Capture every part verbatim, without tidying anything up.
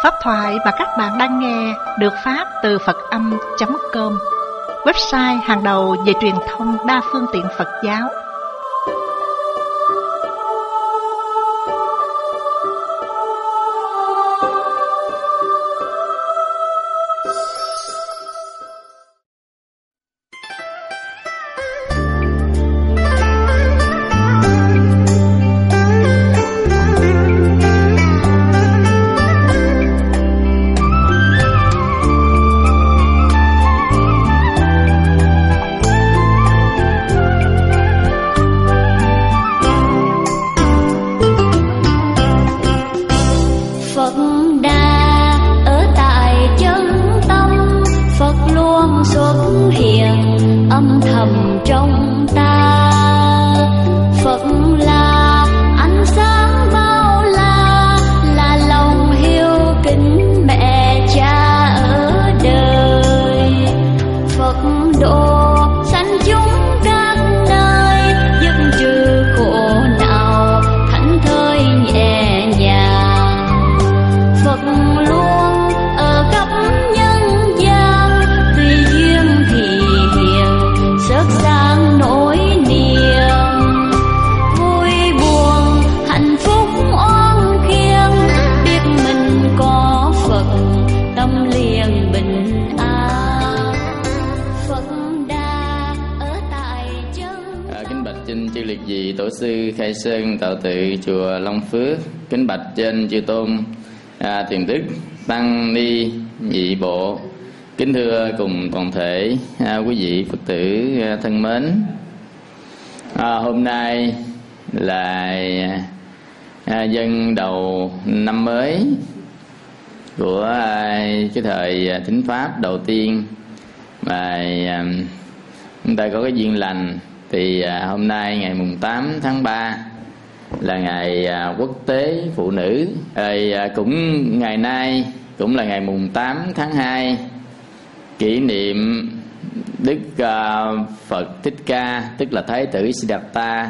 Pháp thoại mà các bạn đang nghe được phát từ Phật Âm chấm com, website hàng đầu về truyền thông đa phương tiện Phật giáo. Khai Sơn Tạo Tự chùa Long Phước, kính bạch trên chư tôn à, Thiền Đức Tăng Ni Nhị Bộ, kính thưa cùng toàn thể à, quý vị Phật tử à, thân mến. À, hôm nay là à, dân đầu năm mới của à, cái thời à, thính pháp đầu tiên mà à, chúng ta có cái duyên lành. Thì à, hôm nay ngày mùng tám tháng ba là ngày à, quốc tế phụ nữ. Rồi à, cũng ngày nay cũng là ngày mùng tám tháng hai, kỷ niệm Đức à, Phật Thích Ca, tức là Thái tử Siddhartha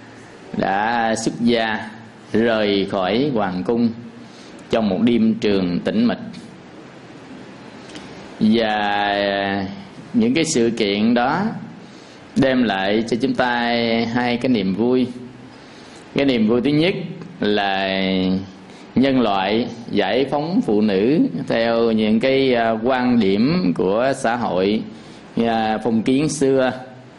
đã xuất gia rời khỏi hoàng cung trong một đêm trường tĩnh mịch. Và à, những cái sự kiện đó đem lại cho chúng ta hai cái niềm vui. Cái niềm vui thứ nhất là nhân loại giải phóng phụ nữ theo những cái quan điểm của xã hội phong kiến xưa,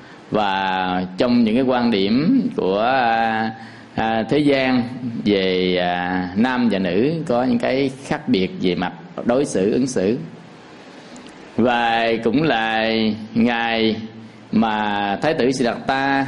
và trong những cái quan điểm của thế gian về nam và nữ có những cái khác biệt về mặt đối xử ứng xử. Và cũng là ngày mà Thái tử Siddhartha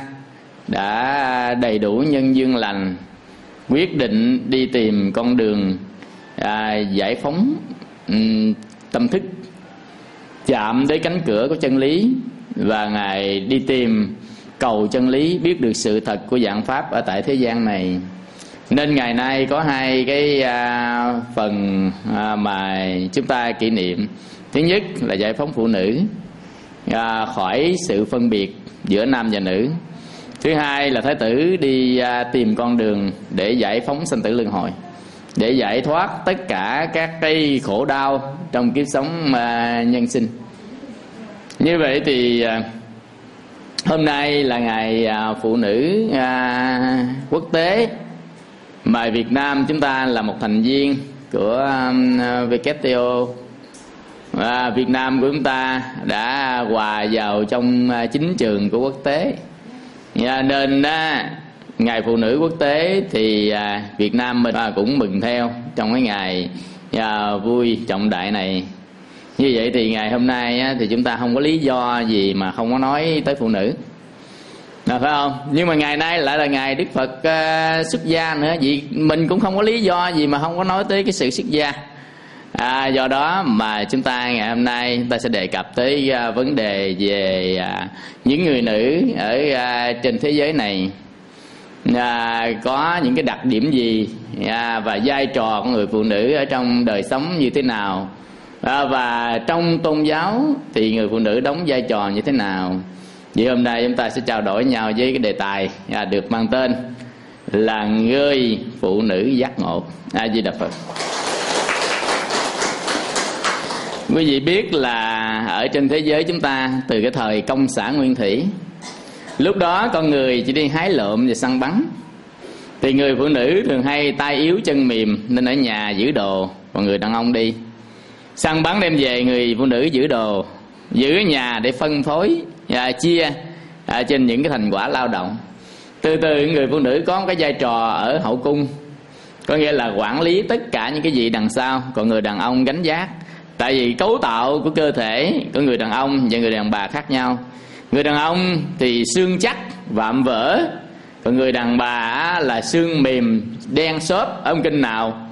đã đầy đủ nhân duyên lành, quyết định đi tìm con đường à, giải phóng um, tâm thức, chạm đến cánh cửa của chân lý, và Ngài đi tìm cầu chân lý, biết được sự thật của vạn pháp ở tại thế gian này. Nên ngày nay có hai cái à, phần à, mà chúng ta kỷ niệm. Thứ nhất là giải phóng phụ nữ À, khỏi sự phân biệt giữa nam và nữ. Thứ hai là Thái tử đi à, tìm con đường để giải phóng sanh tử luân hồi, để giải thoát tất cả các cái khổ đau trong kiếp sống à, nhân sinh. Như vậy thì à, hôm nay là ngày à, phụ nữ à, quốc tế, mà Việt Nam chúng ta là một thành viên của à, vê kép tê o. À, Việt Nam của chúng ta đã hòa vào trong chính trường của quốc tế, à, nên à, ngày phụ nữ quốc tế thì à, Việt Nam mình à, cũng mừng theo trong cái ngày à, vui trọng đại này. Như vậy thì ngày hôm nay á, thì chúng ta không có lý do gì mà không có nói tới phụ nữ, à, phải không? Nhưng mà ngày nay lại là ngày Đức Phật à, xuất gia nữa, vậy mình cũng không có lý do gì mà không có nói tới cái sự xuất gia. À, do đó mà chúng ta ngày hôm nay chúng ta sẽ đề cập tới uh, vấn đề về uh, những người nữ ở uh, trên thế giới này uh, có những cái đặc điểm gì, uh, và vai trò của người phụ nữ ở trong đời sống như thế nào, uh, và trong tôn giáo thì người phụ nữ đóng vai trò như thế nào. Vậy hôm nay chúng ta sẽ trao đổi nhau với cái đề tài uh, được mang tên là người phụ nữ giác ngộ. A Di Đà Phật. Quý vị biết là ở trên thế giới chúng ta từ cái thời công xã nguyên thủy, lúc đó con người chỉ đi hái lượm và săn bắn, thì người phụ nữ thường hay tay yếu chân mềm nên ở nhà giữ đồ, còn người đàn ông đi săn bắn đem về, người phụ nữ giữ đồ, giữ ở nhà để phân phối và chia à, trên những cái thành quả lao động. Từ từ người phụ nữ có một cái vai trò ở hậu cung, có nghĩa là quản lý tất cả những cái gì đằng sau, còn người đàn ông gánh vác. Tại vì cấu tạo của cơ thể của người đàn ông và người đàn bà khác nhau. Người đàn ông thì xương chắc vạm vỡ, còn người đàn bà là xương mềm đen xốp. Ở kinh nào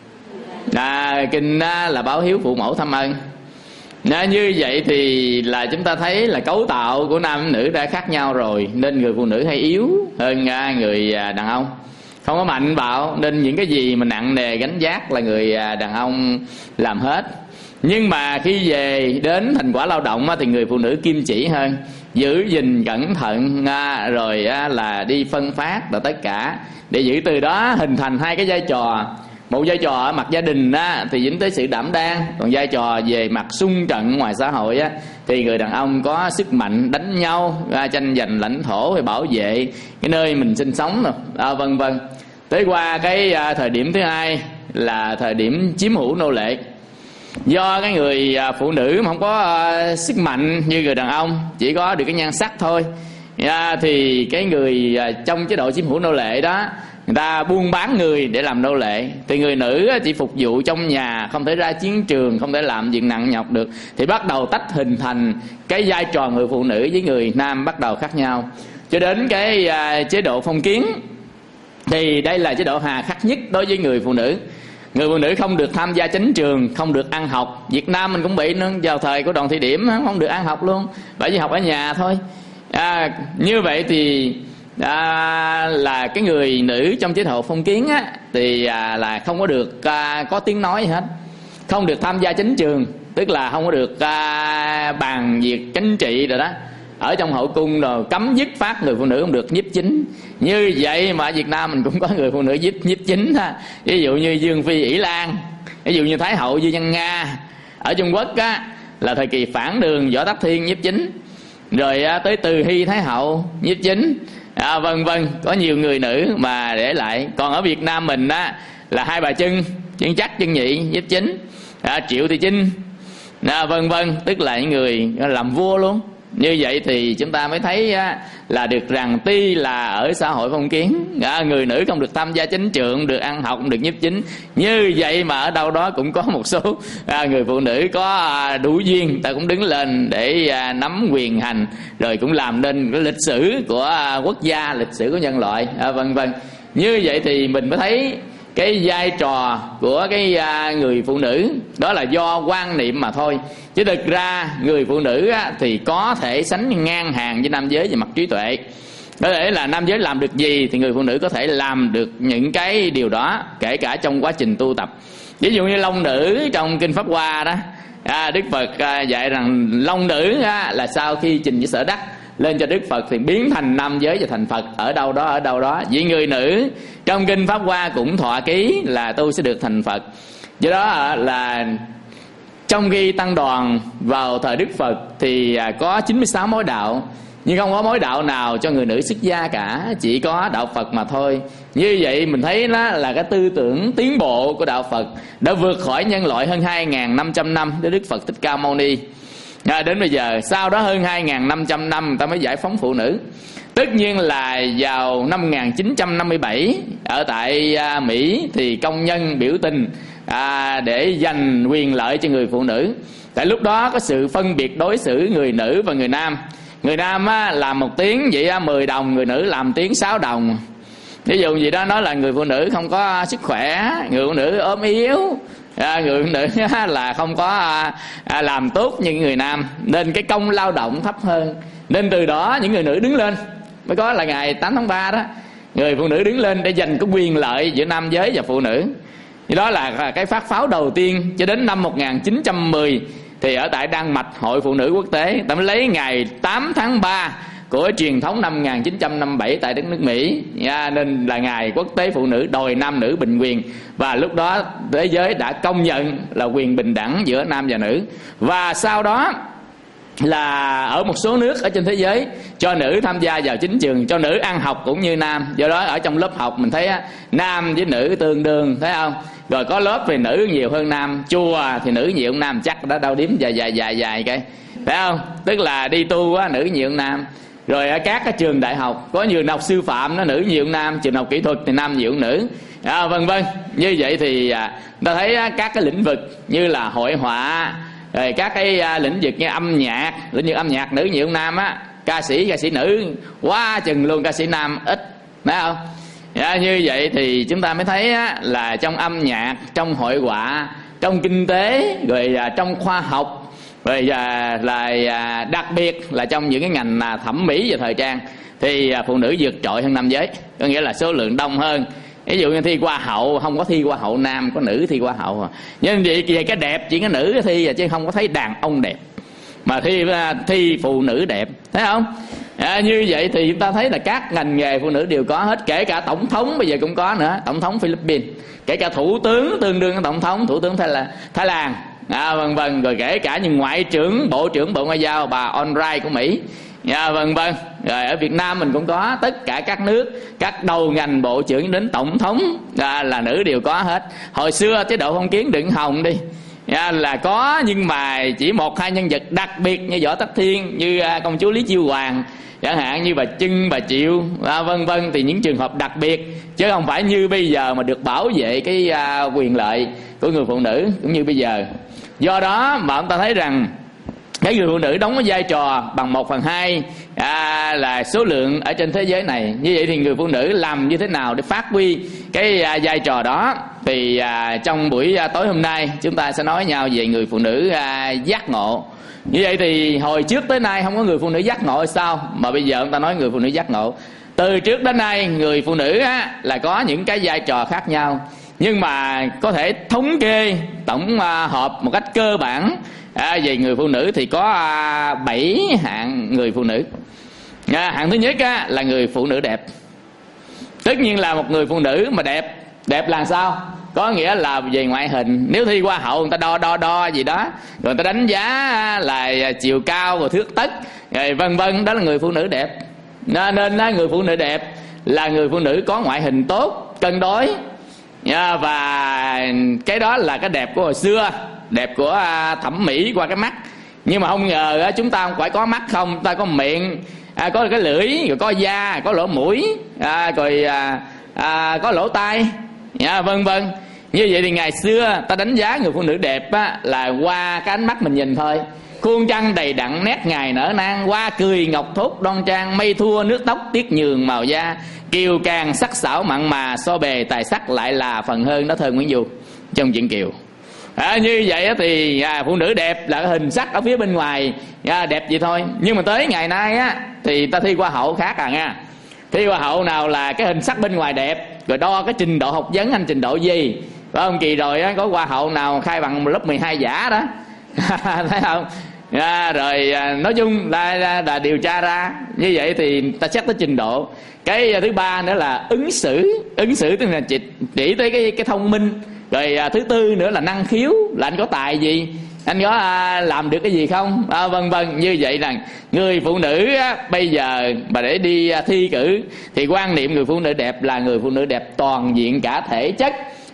là kinh là báo hiếu phụ mẫu thăm ân. Nên như vậy thì là chúng ta thấy là cấu tạo của nam nữ đã khác nhau rồi, nên người phụ nữ hay yếu hơn người đàn ông, không có mạnh bạo, nên những cái gì mà nặng nề gánh vác là người đàn ông làm hết. Nhưng mà khi về đến thành quả lao động thì người phụ nữ kim chỉ hơn, giữ gìn cẩn thận, rồi là đi phân phát và tất cả, để giữ từ đó hình thành hai cái vai trò. Một vai trò ở mặt gia đình á, thì dính tới sự đảm đang, còn vai trò về mặt xung trận ngoài xã hội á, thì người đàn ông có sức mạnh đánh nhau, tranh giành lãnh thổ và bảo vệ cái nơi mình sinh sống rồi, à, vân vân. Tới qua cái à, thời điểm thứ hai là thời điểm chiếm hữu nô lệ. Do cái người à, phụ nữ mà không có à, sức mạnh như người đàn ông, chỉ có được cái nhan sắc thôi, à, thì cái người à, trong chế độ chiếm hữu nô lệ đó, người ta buôn bán người để làm nô lệ. Thì người nữ chỉ phục vụ trong nhà, không thể ra chiến trường, không thể làm việc nặng nhọc được, thì bắt đầu tách hình thành cái vai trò người phụ nữ với người nam bắt đầu khác nhau. Cho đến cái uh, chế độ phong kiến, thì đây là chế độ hà khắc nhất đối với người phụ nữ. Người phụ nữ không được tham gia chính trường, không được ăn học. Việt Nam mình cũng bị nữa, vào thời của Đoàn Thị Điểm không được ăn học luôn, bởi vì học ở nhà thôi. À, như vậy thì À, là cái người nữ trong chế độ phong kiến á, thì à, là không có được à, có tiếng nói gì hết, không được tham gia chính trường, tức là không có được à, bàn việc chính trị rồi đó. Ở trong hậu cung rồi cấm dứt phát người phụ nữ không được nhiếp chính. Như vậy mà ở Việt Nam mình cũng có người phụ nữ nhiếp, nhiếp chính ha. Ví dụ như Dương Phi ỷ Lan, ví dụ như Thái hậu Dư Văn Nga. Ở Trung Quốc á, là thời kỳ phản đường Võ Tắc Thiên nhiếp chính, rồi à, tới Từ Hy Thái hậu nhiếp chính, à, vân vân. Có nhiều người nữ mà để lại. Còn ở Việt Nam mình á, là hai bà Trưng, Trưng Trắc, Trưng Nhị nhiếp chính, à, Triệu Thị Trinh, à, vân vân, tức là những người làm vua luôn. Như vậy thì chúng ta mới thấy á, là được rằng tuy là ở xã hội phong kiến, à, người nữ không được tham gia chính trường, không được ăn học, không được nhiếp chính, như vậy mà ở đâu đó cũng có một số à, người phụ nữ có à, đủ duyên, ta cũng đứng lên để à, nắm quyền hành, rồi cũng làm nên cái lịch sử của à, quốc gia, lịch sử của nhân loại, à, vân vân. Như vậy thì mình mới thấy cái vai trò của cái à, người phụ nữ đó là do quan niệm mà thôi. Chứ thực ra người phụ nữ á, thì có thể sánh ngang hàng với nam giới về mặt trí tuệ. Có thể là nam giới làm được gì thì người phụ nữ có thể làm được những cái điều đó, kể cả trong quá trình tu tập. Ví dụ như long nữ trong Kinh Pháp Hoa đó, à, Đức Phật à, dạy rằng long nữ á, là sau khi trình với Sở Đắc lên cho Đức Phật thì biến thành nam giới và thành Phật ở đâu đó ở đâu đó. Vì người nữ trong Kinh Pháp Hoa cũng thọ ký là tôi sẽ được thành Phật. Do đó là trong khi tăng đoàn vào thời Đức Phật thì có chín mươi sáu mối đạo, nhưng không có mối đạo nào cho người nữ xuất gia cả, chỉ có đạo Phật mà thôi. Như vậy mình thấy đó là cái tư tưởng tiến bộ của đạo Phật đã vượt khỏi nhân loại hơn hai nghìn năm trăm năm đến Đức Phật Thích Ca Mâu Ni. À, đến bây giờ sau đó hơn hai nghìn năm trăm năm người ta mới giải phóng phụ nữ. Tất nhiên là vào năm một nghìn chín trăm năm mươi bảy ở tại à, Mỹ thì công nhân biểu tình à, để giành quyền lợi cho người phụ nữ. Tại lúc đó có sự phân biệt đối xử người nữ và người nam. Người nam á, làm một tiếng vậy á, mười đồng, người nữ làm tiếng sáu đồng. Ví dụ gì đó nói là người phụ nữ không có sức khỏe, người phụ nữ ốm yếu, à, người phụ nữ là không có à, làm tốt như người nam, nên cái công lao động thấp hơn. Nên từ đó những người nữ đứng lên, mới có là ngày tám tháng ba đó, người phụ nữ đứng lên để giành cái quyền lợi giữa nam giới và phụ nữ. Thì đó là cái phát pháo đầu tiên. Cho đến năm một nghìn chín trăm mười thì ở tại Đan Mạch, Hội Phụ Nữ Quốc tế, ta mới lấy ngày tám tháng ba của truyền thống năm một nghìn chín trăm năm mươi bảy tại đất nước Mỹ, à, nên là ngày quốc tế phụ nữ đòi nam nữ bình quyền, và lúc đó thế giới đã công nhận là quyền bình đẳng giữa nam và nữ. Và sau đó là ở một số nước ở trên thế giới cho nữ tham gia vào chính trường, cho nữ ăn học cũng như nam. Do đó ở trong lớp học mình thấy á, nam với nữ tương đương, thấy không? Rồi có lớp về nữ nhiều hơn nam, chùa thì nữ nhiều hơn nam, chắc đã đau điếm dài dài dài dài cái, phải không? Tức là đi tu á, nữ nhiều hơn nam. Rồi ở các cái trường đại học, có nhiều học sư phạm nó nữ nhiều hơn nam, trường học kỹ thuật thì nam nhiều hơn nữ, à, vân vân. Như vậy thì à, ta thấy á, các cái lĩnh vực như là hội họa, rồi các cái à, lĩnh vực như âm nhạc, lĩnh vực âm nhạc nữ nhiều hơn nam á, ca sĩ ca sĩ nữ quá chừng luôn, ca sĩ nam ít, phải không? À, như vậy thì chúng ta mới thấy á, là trong âm nhạc, trong hội họa, trong kinh tế, rồi à, trong khoa học, rồi à, là à, đặc biệt là trong những cái ngành à, thẩm mỹ và thời trang thì à, phụ nữ vượt trội hơn nam giới, có nghĩa là số lượng đông hơn. Ví dụ như thi hoa hậu, không có thi hoa hậu nam, có nữ thi hoa hậu. Nhưng vì về cái đẹp chỉ có nữ thi, chứ không có thấy đàn ông đẹp, mà thi thi phụ nữ đẹp, thấy không? À, như vậy thì chúng ta thấy là các ngành nghề phụ nữ đều có hết, kể cả tổng thống bây giờ cũng có nữa, tổng thống Philippines, kể cả thủ tướng tương đương với tổng thống, thủ tướng Thái Lan, Thái Lan, à, vân vân, rồi kể cả như ngoại trưởng, bộ trưởng bộ ngoại giao bà Albright của Mỹ, à, vân vân. Rồi ở Việt Nam mình cũng có, tất cả các nước, các đầu ngành bộ trưởng đến tổng thống à, là nữ đều có hết. Hồi xưa chế độ phong kiến Đặng Hồng đi à, là có, nhưng mà chỉ một hai nhân vật đặc biệt như Võ Tắc Thiên, như à, công chúa Lý Chiêu Hoàng chẳng hạn, như bà Trưng, bà Triệu, à, vân vân, thì những trường hợp đặc biệt, chứ không phải như bây giờ mà được bảo vệ cái à, quyền lợi của người phụ nữ cũng như bây giờ. Do đó mà chúng ta thấy rằng cái người phụ nữ đóng cái vai trò bằng một phần hai à, là số lượng ở trên thế giới này. Như vậy thì người phụ nữ làm như thế nào để phát huy cái à, vai trò đó, thì à, trong buổi à, tối hôm nay chúng ta sẽ nói nhau về người phụ nữ à, giác ngộ. Như vậy thì hồi trước tới nay không có người phụ nữ giác ngộ hay sao, mà bây giờ chúng ta nói người phụ nữ giác ngộ. Từ trước đến nay người phụ nữ á, là có những cái vai trò khác nhau, nhưng mà có thể thống kê tổng à, hợp một cách cơ bản à, về người phụ nữ thì có à, bảy hạng người phụ nữ. À, hạng thứ nhất á, là người phụ nữ đẹp. Tất nhiên là một người phụ nữ mà đẹp, đẹp là sao? Có nghĩa là về ngoại hình. Nếu thi hoa hậu người ta đo đo đo gì đó, rồi người ta đánh giá là chiều cao rồi thước tấc rồi vân vân, đó là người phụ nữ đẹp. Nên, nên người phụ nữ đẹp là người phụ nữ có ngoại hình tốt, cân đối. Yeah, và cái đó là cái đẹp của hồi xưa, đẹp của thẩm mỹ qua cái mắt. Nhưng mà không ngờ chúng ta không phải có mắt không, chúng ta có miệng, à, có cái lưỡi, rồi có da, có lỗ mũi, à, rồi à, à, có lỗ tai, yeah, vân vân. Như vậy thì ngày xưa ta đánh giá người phụ nữ đẹp á, là qua cái ánh mắt mình nhìn thôi. Khuôn trăng đầy đặn, nét ngài nở nang, hoa cười ngọc thốt đoan trang, mây thua nước tóc tiết nhường màu da, kiều càng sắc sảo mặn mà, so bề tài sắc lại là phần hơn. Đó thơ Nguyễn Du trong Chuyện Kiều. À, như vậy thì à, phụ nữ đẹp là cái hình sắc ở phía bên ngoài à, đẹp vậy thôi. Nhưng mà tới ngày nay á, thì ta thi hoa hậu khác à nha. Thi hoa hậu nào là cái hình sắc bên ngoài đẹp, rồi đo cái trình độ học vấn anh trình độ gì. Phải không? Kỳ rồi á, có hoa hậu nào khai bằng lớp mười hai giả đó thấy không? À, rồi à, nói chung là, là, là điều tra ra như vậy thì ta xét tới trình độ. Cái thứ ba nữa là ứng xử. Ứng xử tức là chỉ, chỉ tới cái, cái thông minh. Rồi à, thứ tư nữa là năng khiếu, là anh có tài gì, anh có à, làm được cái gì không, à, vân vân. Như vậy là người phụ nữ á, bây giờ mà để đi à, thi cử thì quan niệm người phụ nữ đẹp là người phụ nữ đẹp toàn diện cả thể chất,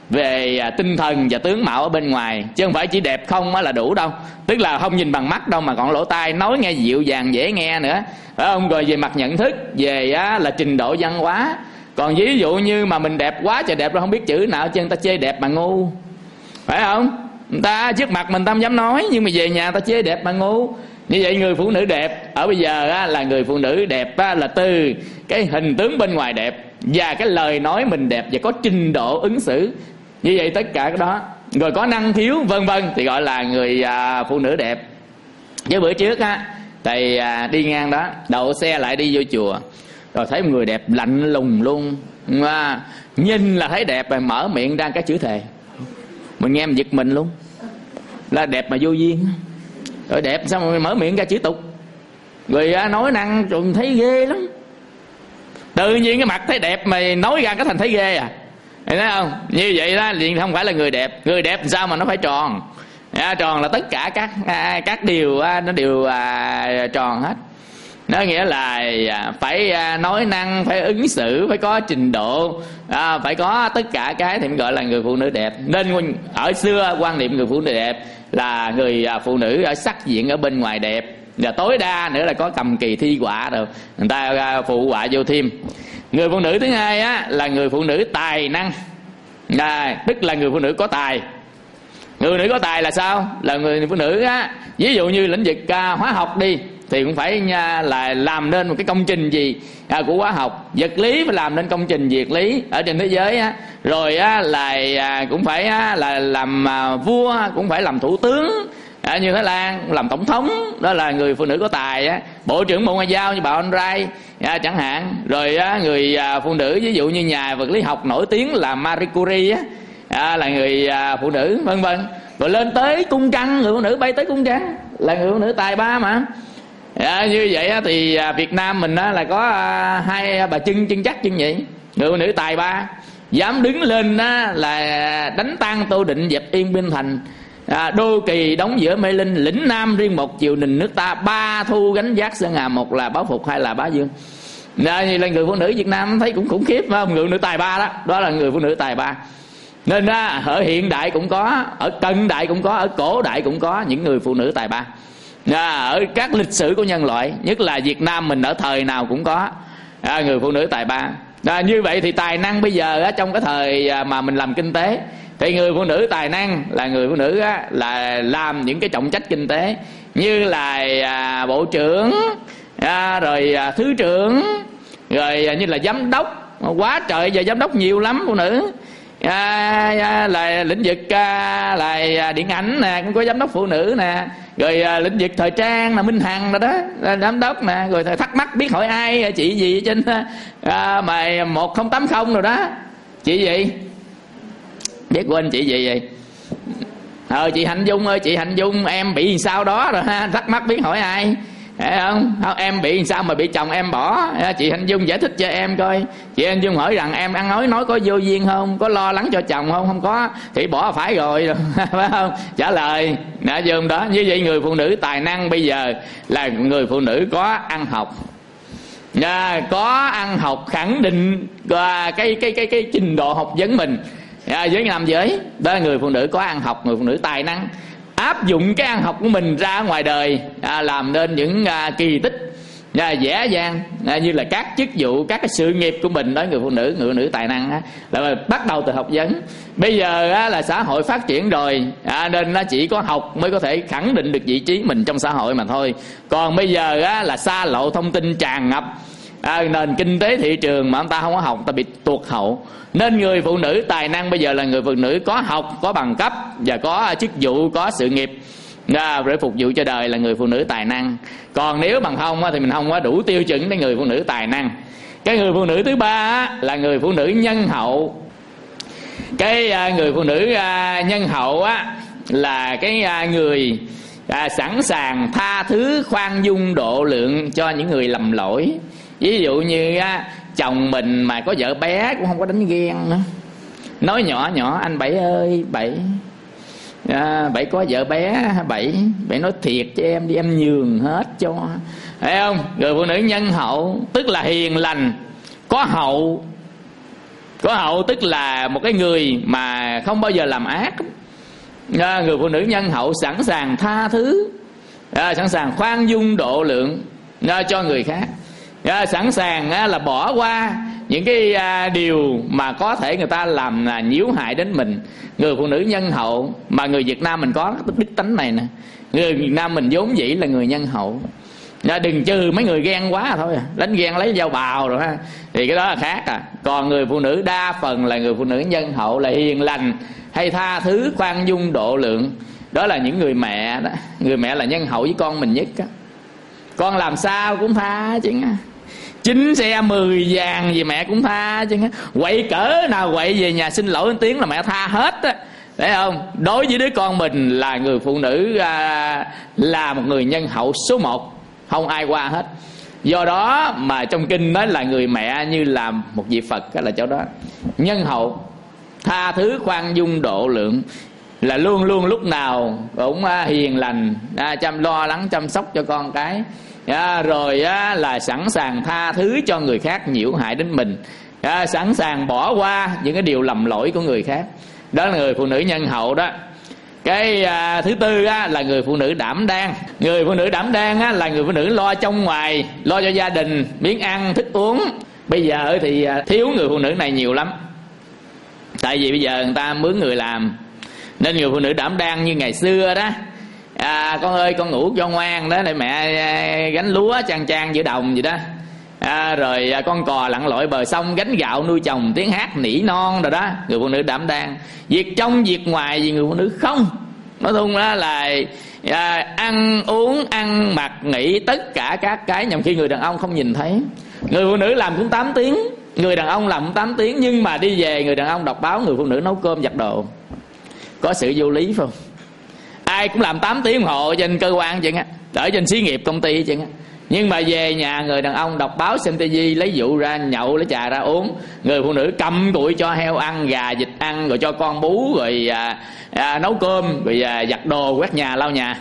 về à, tinh thần và tướng mạo ở bên ngoài, chứ không phải chỉ đẹp không á là đủ đâu. Tức là không nhìn bằng mắt đâu mà còn lỗ tai, nói nghe dịu dàng dễ nghe nữa, phải không? Rồi về mặt nhận thức, về á, là trình độ văn hóa. Còn ví dụ như mà mình đẹp quá trời đẹp rồi không biết chữ nào chứ người ta chê đẹp mà ngu, phải không? Người ta trước mặt mình ta không dám nói, nhưng mà về nhà ta chê đẹp mà ngu. Như vậy người phụ nữ đẹp ở bây giờ á, là người phụ nữ đẹp á, là từ cái hình tướng bên ngoài đẹp, và cái lời nói mình đẹp, và có trình độ ứng xử. Như vậy tất cả cái đó, rồi có năng khiếu vân vân thì gọi là người à, phụ nữ đẹp. Với bữa trước á, thầy à, đi ngang đó, đậu xe lại đi vô chùa, rồi thấy một người đẹp lạnh lùng luôn, à, nhìn là thấy đẹp, rồi mở miệng ra cái chữ thề, mình nghe mình giật mình luôn, là đẹp mà vô duyên. Rồi đẹp sao mà mở miệng ra chữ tục, Người nói năng trùng thấy ghê lắm. Tự nhiên cái mặt thấy đẹp mày nói ra cái thành thấy ghê à. Thấy không? Như vậy đó liền không phải là người đẹp. Người đẹp sao mà nó phải tròn. À, tròn là tất cả các à, các điều à, nó đều à, tròn hết. Nó nghĩa là à, phải à, nói năng, phải ứng xử, phải có trình độ, à, phải có tất cả cái thì mới gọi là người phụ nữ đẹp. Nên ở xưa quan niệm người phụ nữ đẹp là người à, phụ nữ ở sắc diện ở bên ngoài đẹp, và tối đa nữa là có cầm kỳ thi họa rồi người ta à, phụ họa vô thêm. Người phụ nữ thứ hai á là người phụ nữ tài năng, à, tức là người phụ nữ có tài. Người phụ nữ có tài là sao? Là người phụ nữ á, ví dụ như lĩnh vực à, hóa học đi thì cũng phải nha, là làm nên một cái công trình gì à, của hóa học. Vật lý phải làm nên công trình vật lý ở trên thế giới á. Rồi á, là à, cũng phải á, là làm à, vua cũng phải làm thủ tướng à, như Thái Lan làm tổng thống, đó là người phụ nữ có tài á. Bộ trưởng Bộ Ngoại giao như bà Albright à, chẳng hạn. Rồi á, người à, phụ nữ ví dụ như nhà vật lý học nổi tiếng là Marie Curie á, à, là người à, phụ nữ, vân vân. Rồi lên tới cung trăng, người phụ nữ bay tới cung trăng là người phụ nữ tài ba mà. À, như vậy á, thì à, Việt Nam mình á, là có à, hai bà chân chân chắc chân nhị, người phụ nữ tài ba, dám đứng lên á, là đánh tan Tô Định, dẹp yên Binh Thành, à, đô kỳ đóng giữa Mê Linh, lĩnh Nam riêng một, triều đình nước ta ba thu gánh vác Sơn Hà, một là Báo Phục, hai là Bá Dương. À, như là người phụ nữ Việt Nam thấy cũng khủng khiếp phải không? Người phụ nữ tài ba đó, đó là người phụ nữ tài ba. Nên á, ở hiện đại cũng có, ở cận đại cũng có, ở cổ đại cũng có những người phụ nữ tài ba. À, ở các lịch sử của nhân loại, nhất là Việt Nam mình ở thời nào cũng có à, người phụ nữ tài ba. À, như vậy thì tài năng bây giờ á, trong cái thời mà mình làm kinh tế thì người phụ nữ tài năng là người phụ nữ á, là làm những cái trọng trách kinh tế như là à, bộ trưởng à, rồi à, thứ trưởng, rồi à, như là giám đốc, quá trời giờ giám đốc nhiều lắm phụ nữ. À, à, là lĩnh vực à, là điện ảnh nè cũng có giám đốc phụ nữ nè, rồi à, lĩnh vực thời trang là Minh Hằng rồi đó là giám đốc nè, rồi thắc mắc biết hỏi ai chị gì ở trên à, mà một không tám không rồi đó, chị gì biết quên chị gì vậy ờ chị Hạnh Dung ơi, chị Hạnh Dung em bị sao đó rồi ha, thắc mắc biết hỏi ai. Thấy không? Không, em bị sao mà bị chồng em bỏ? Chị Hạnh Dung giải thích cho em coi. Chị Hạnh Dung hỏi rằng em ăn nói nói có vô duyên không? Có lo lắng cho chồng không? Không có thì bỏ phải rồi, phải không? Trả lời đã vô đó. Như vậy người phụ nữ tài năng bây giờ là người phụ nữ có ăn học, à, có ăn học khẳng định cái cái cái cái, cái trình độ học vấn mình à, với nam giới. Đó là người phụ nữ có ăn học, người phụ nữ tài năng, áp dụng cái ăn học của mình ra ngoài đời à, làm nên những à, kỳ tích à, dễ dàng à, như là các chức vụ, các cái sự nghiệp của mình. Đó người phụ nữ, người phụ nữ tài năng á, là bắt đầu từ học vấn. Bây giờ á, là xã hội phát triển rồi à, nên nó chỉ có học mới có thể khẳng định được vị trí mình trong xã hội mà thôi. Còn bây giờ á, là xa lộ thông tin tràn ngập à, nền kinh tế thị trường mà ông ta không có học, ta bị tuột hậu. Nên người phụ nữ tài năng bây giờ là người phụ nữ có học, có bằng cấp và có chức vụ, có sự nghiệp à, để phục vụ cho đời, là người phụ nữ tài năng. Còn nếu bằng không thì mình không có đủ tiêu chuẩn để người phụ nữ tài năng. Cái người phụ nữ thứ ba là người phụ nữ nhân hậu. Cái người phụ nữ nhân hậu á là cái người à, sẵn sàng tha thứ, khoan dung, độ lượng cho những người lầm lỗi. Ví dụ như á, chồng mình mà có vợ bé cũng không có đánh ghen nữa, nói nhỏ nhỏ anh Bảy ơi Bảy à, Bảy có vợ bé, Bảy Bảy nói thiệt cho em đi, em nhường hết cho. Thấy không? Người phụ nữ nhân hậu tức là hiền lành, có hậu. Có hậu tức là một cái người mà không bao giờ làm ác à, người phụ nữ nhân hậu sẵn sàng tha thứ à, sẵn sàng khoan dung độ lượng à, cho người khác à, sẵn sàng à, là bỏ qua những cái à, điều mà có thể người ta làm à, nhiễu hại đến mình. Người phụ nữ nhân hậu mà người Việt Nam mình có cái đức tánh này nè. Người Việt Nam mình vốn dĩ là người nhân hậu à, đừng trừ mấy người ghen quá thôi à, đánh ghen lấy dao bào rồi ha, thì cái đó là khác à. Còn người phụ nữ đa phần là người phụ nữ nhân hậu, là hiền lành, hay tha thứ, khoan dung, độ lượng. Đó là những người mẹ đó. Người mẹ là nhân hậu với con mình nhất á. Con làm sao cũng tha chứ, chín xe mười vàng gì mẹ cũng tha chứ, quậy cỡ nào quậy về nhà xin lỗi một tiếng là mẹ tha hết á. Thấy không? Đối với đứa con mình là người phụ nữ à, là một người nhân hậu số một không ai qua hết. Do đó mà trong kinh nói là người mẹ như là một vị Phật, đó là chỗ đó. Nhân hậu, tha thứ, khoan dung, độ lượng, là luôn luôn lúc nào cũng hiền lành, chăm lo lắng chăm sóc cho con cái, rồi là sẵn sàng tha thứ cho người khác nhiễu hại đến mình, sẵn sàng bỏ qua những cái điều lầm lỗi của người khác. Đó là người phụ nữ nhân hậu đó. Cái à, thứ tư á, là người phụ nữ đảm đang. Người phụ nữ đảm đang á, là người phụ nữ lo trong ngoài, lo cho gia đình, miếng ăn, thức uống. Bây giờ thì à, thiếu người phụ nữ này nhiều lắm. Tại vì bây giờ người ta mướn người làm, nên người phụ nữ đảm đang như ngày xưa đó, à, con ơi con ngủ cho ngoan đó, để mẹ à, gánh lúa trang trang giữa đồng vậy đó. À, rồi à, con cò lặn lội bờ sông gánh gạo nuôi chồng, tiếng hát nỉ non rồi đó. Người phụ nữ đảm đang. Việc trong việc ngoài gì người phụ nữ không. Nói chung đó là à, ăn uống, ăn mặc, nghỉ, tất cả các cái, nhằm khi người đàn ông không nhìn thấy. Người phụ nữ làm cũng tám tiếng, người đàn ông làm cũng tám tiếng, nhưng mà đi về người đàn ông đọc báo, người phụ nữ nấu cơm giặt đồ. Có sự vô lý phải không? Ai cũng làm tám tiếng đồng hồ trên cơ quan chẳng á, ở trên xí nghiệp công ty chẳng á, nhưng mà về nhà người đàn ông đọc báo, xem tivi, lấy rượu ra nhậu, lấy trà ra uống. Người phụ nữ cầm cụi cho heo ăn, gà vịt ăn, rồi cho con bú, rồi à, à, nấu cơm, rồi à, giặt đồ, quét nhà, lau nhà.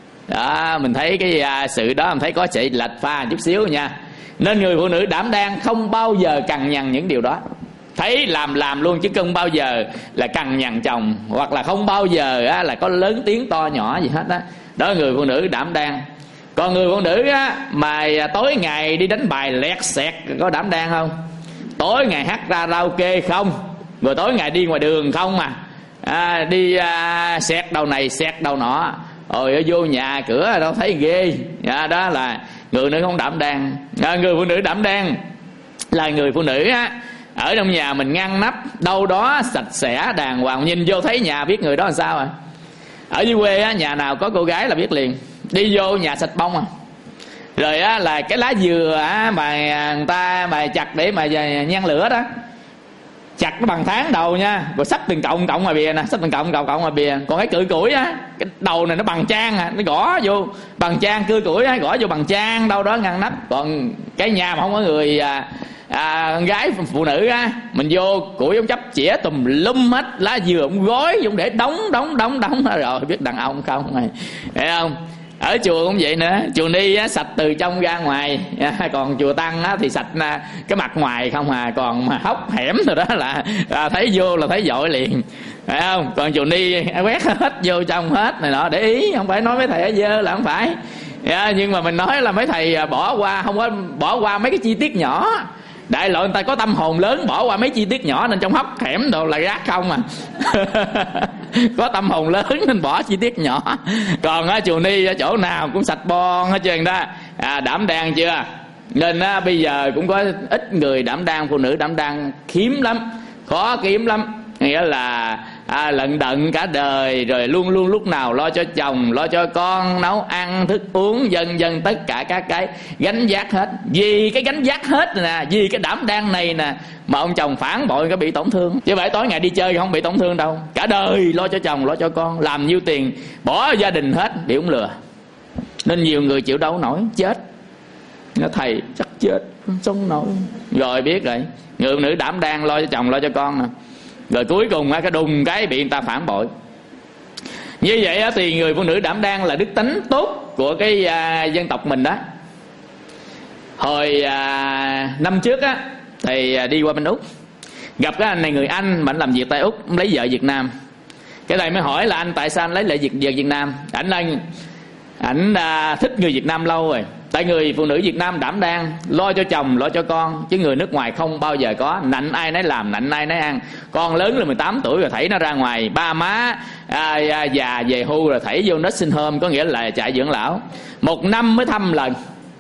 Đó, mình thấy cái à, sự đó mình thấy có sự lệch pha chút xíu nha. Nên người phụ nữ đảm đang không bao giờ cằn nhằn những điều đó. Thấy làm làm luôn chứ không bao giờ là cằn nhằn chồng, hoặc là không bao giờ á, là có lớn tiếng to nhỏ gì hết đó. Đó là người phụ nữ đảm đang. Còn người phụ nữ á, mà tối ngày đi đánh bài lẹt xẹt có đảm đang không? Tối ngày hát karaoke không? Rồi tối ngày đi ngoài đường không mà à, đi à, xẹt đầu này xẹt đầu nọ, rồi vô nhà cửa đâu thấy ghê. À, đó là người nữ không đảm đang. À, người phụ nữ đảm đang là người phụ nữ á, ở trong nhà mình ngăn nắp đâu đó sạch sẽ đàng hoàng, nhìn vô thấy nhà biết người đó làm sao. À, ở dưới quê á, nhà nào có cô gái là biết liền. Đi vô nhà sạch bông à. Rồi á, là cái lá dừa á, mà người ta mà chặt để mà nhang lửa đó, chặt nó bằng tháng đầu nha, rồi xách từng cọng cọng ngoài bìa nè, xách từng cọng cọng cọng ngoài bìa. Còn cái cự củi á, cái đầu này nó bằng trang à, nó gõ vô bằng trang, cưa củi á, gõ vô bằng trang đâu đó ngăn nắp. Còn cái nhà mà không có người à, à, con gái phụ nữ á, mình vô củi ông chấp chĩa tùm lum hết, lá dừa ông gói ông để đóng đóng đóng đóng rồi biết đàn ông không này, thấy không? Ở chùa cũng vậy nữa, chùa Ni á, sạch từ trong ra ngoài, còn chùa Tăng á, thì sạch cái mặt ngoài không à, còn mà hốc hẻm rồi đó là à, thấy vô là thấy dội liền, phải không? Còn chùa Ni quét hết vô trong hết này nọ, để ý, không phải nói mấy thầy ở dơ là không phải. Yeah, nhưng mà mình nói là mấy thầy bỏ qua, không có bỏ qua mấy cái chi tiết nhỏ. Đại loại người ta có tâm hồn lớn, bỏ qua mấy chi tiết nhỏ nên trong hốc hẻm đồ là rác không à. Có tâm hồn lớn nên bỏ chi tiết nhỏ. Còn á, chùa Ni ở chỗ nào cũng sạch bon hết trơn đó. À, đảm đang chưa? Nên á, bây giờ cũng có ít người đảm đang, phụ nữ đảm đang hiếm lắm, khó kiếm lắm. Nghĩa là à, lận đận cả đời, rồi luôn luôn lúc nào lo cho chồng, lo cho con, nấu ăn, thức uống, vân vân, tất cả các cái gánh vác hết. Vì cái gánh vác hết này nè, vì cái đảm đang này nè mà ông chồng phản bội, có bị tổn thương. Chứ phải tối ngày đi chơi không bị tổn thương đâu. Cả đời lo cho chồng, lo cho con, làm nhiêu tiền bỏ gia đình hết, bị ông lừa. Nên nhiều người chịu đâu nổi, chết. Nó thầy chắc chết không sống nổi. Rồi biết rồi, người phụ nữ đảm đang lo cho chồng, lo cho con nè, rồi cuối cùng cái đùng cái bị người ta phản bội. Như vậy thì người phụ nữ đảm đang là đức tánh tốt của cái à, dân tộc mình đó. Hồi à, năm trước á, thì à, đi qua bên Úc, gặp cái anh này người Anh mà anh làm việc tại Úc, lấy vợ Việt Nam. Cái này mới hỏi là anh tại sao anh lấy lại vợ Việt Nam. Ảnh anh ảnh à, thích người Việt Nam lâu rồi. Tại người phụ nữ Việt Nam đảm đang, lo cho chồng, lo cho con. Chứ người nước ngoài không bao giờ có. Nạnh ai nấy làm, nạnh ai nấy ăn. Con lớn là mười tám tuổi rồi thảy nó ra ngoài. Ba má à, à, già về hưu rồi thảy vô nursing home, có nghĩa là trại dưỡng lão. Một năm mới thăm lần.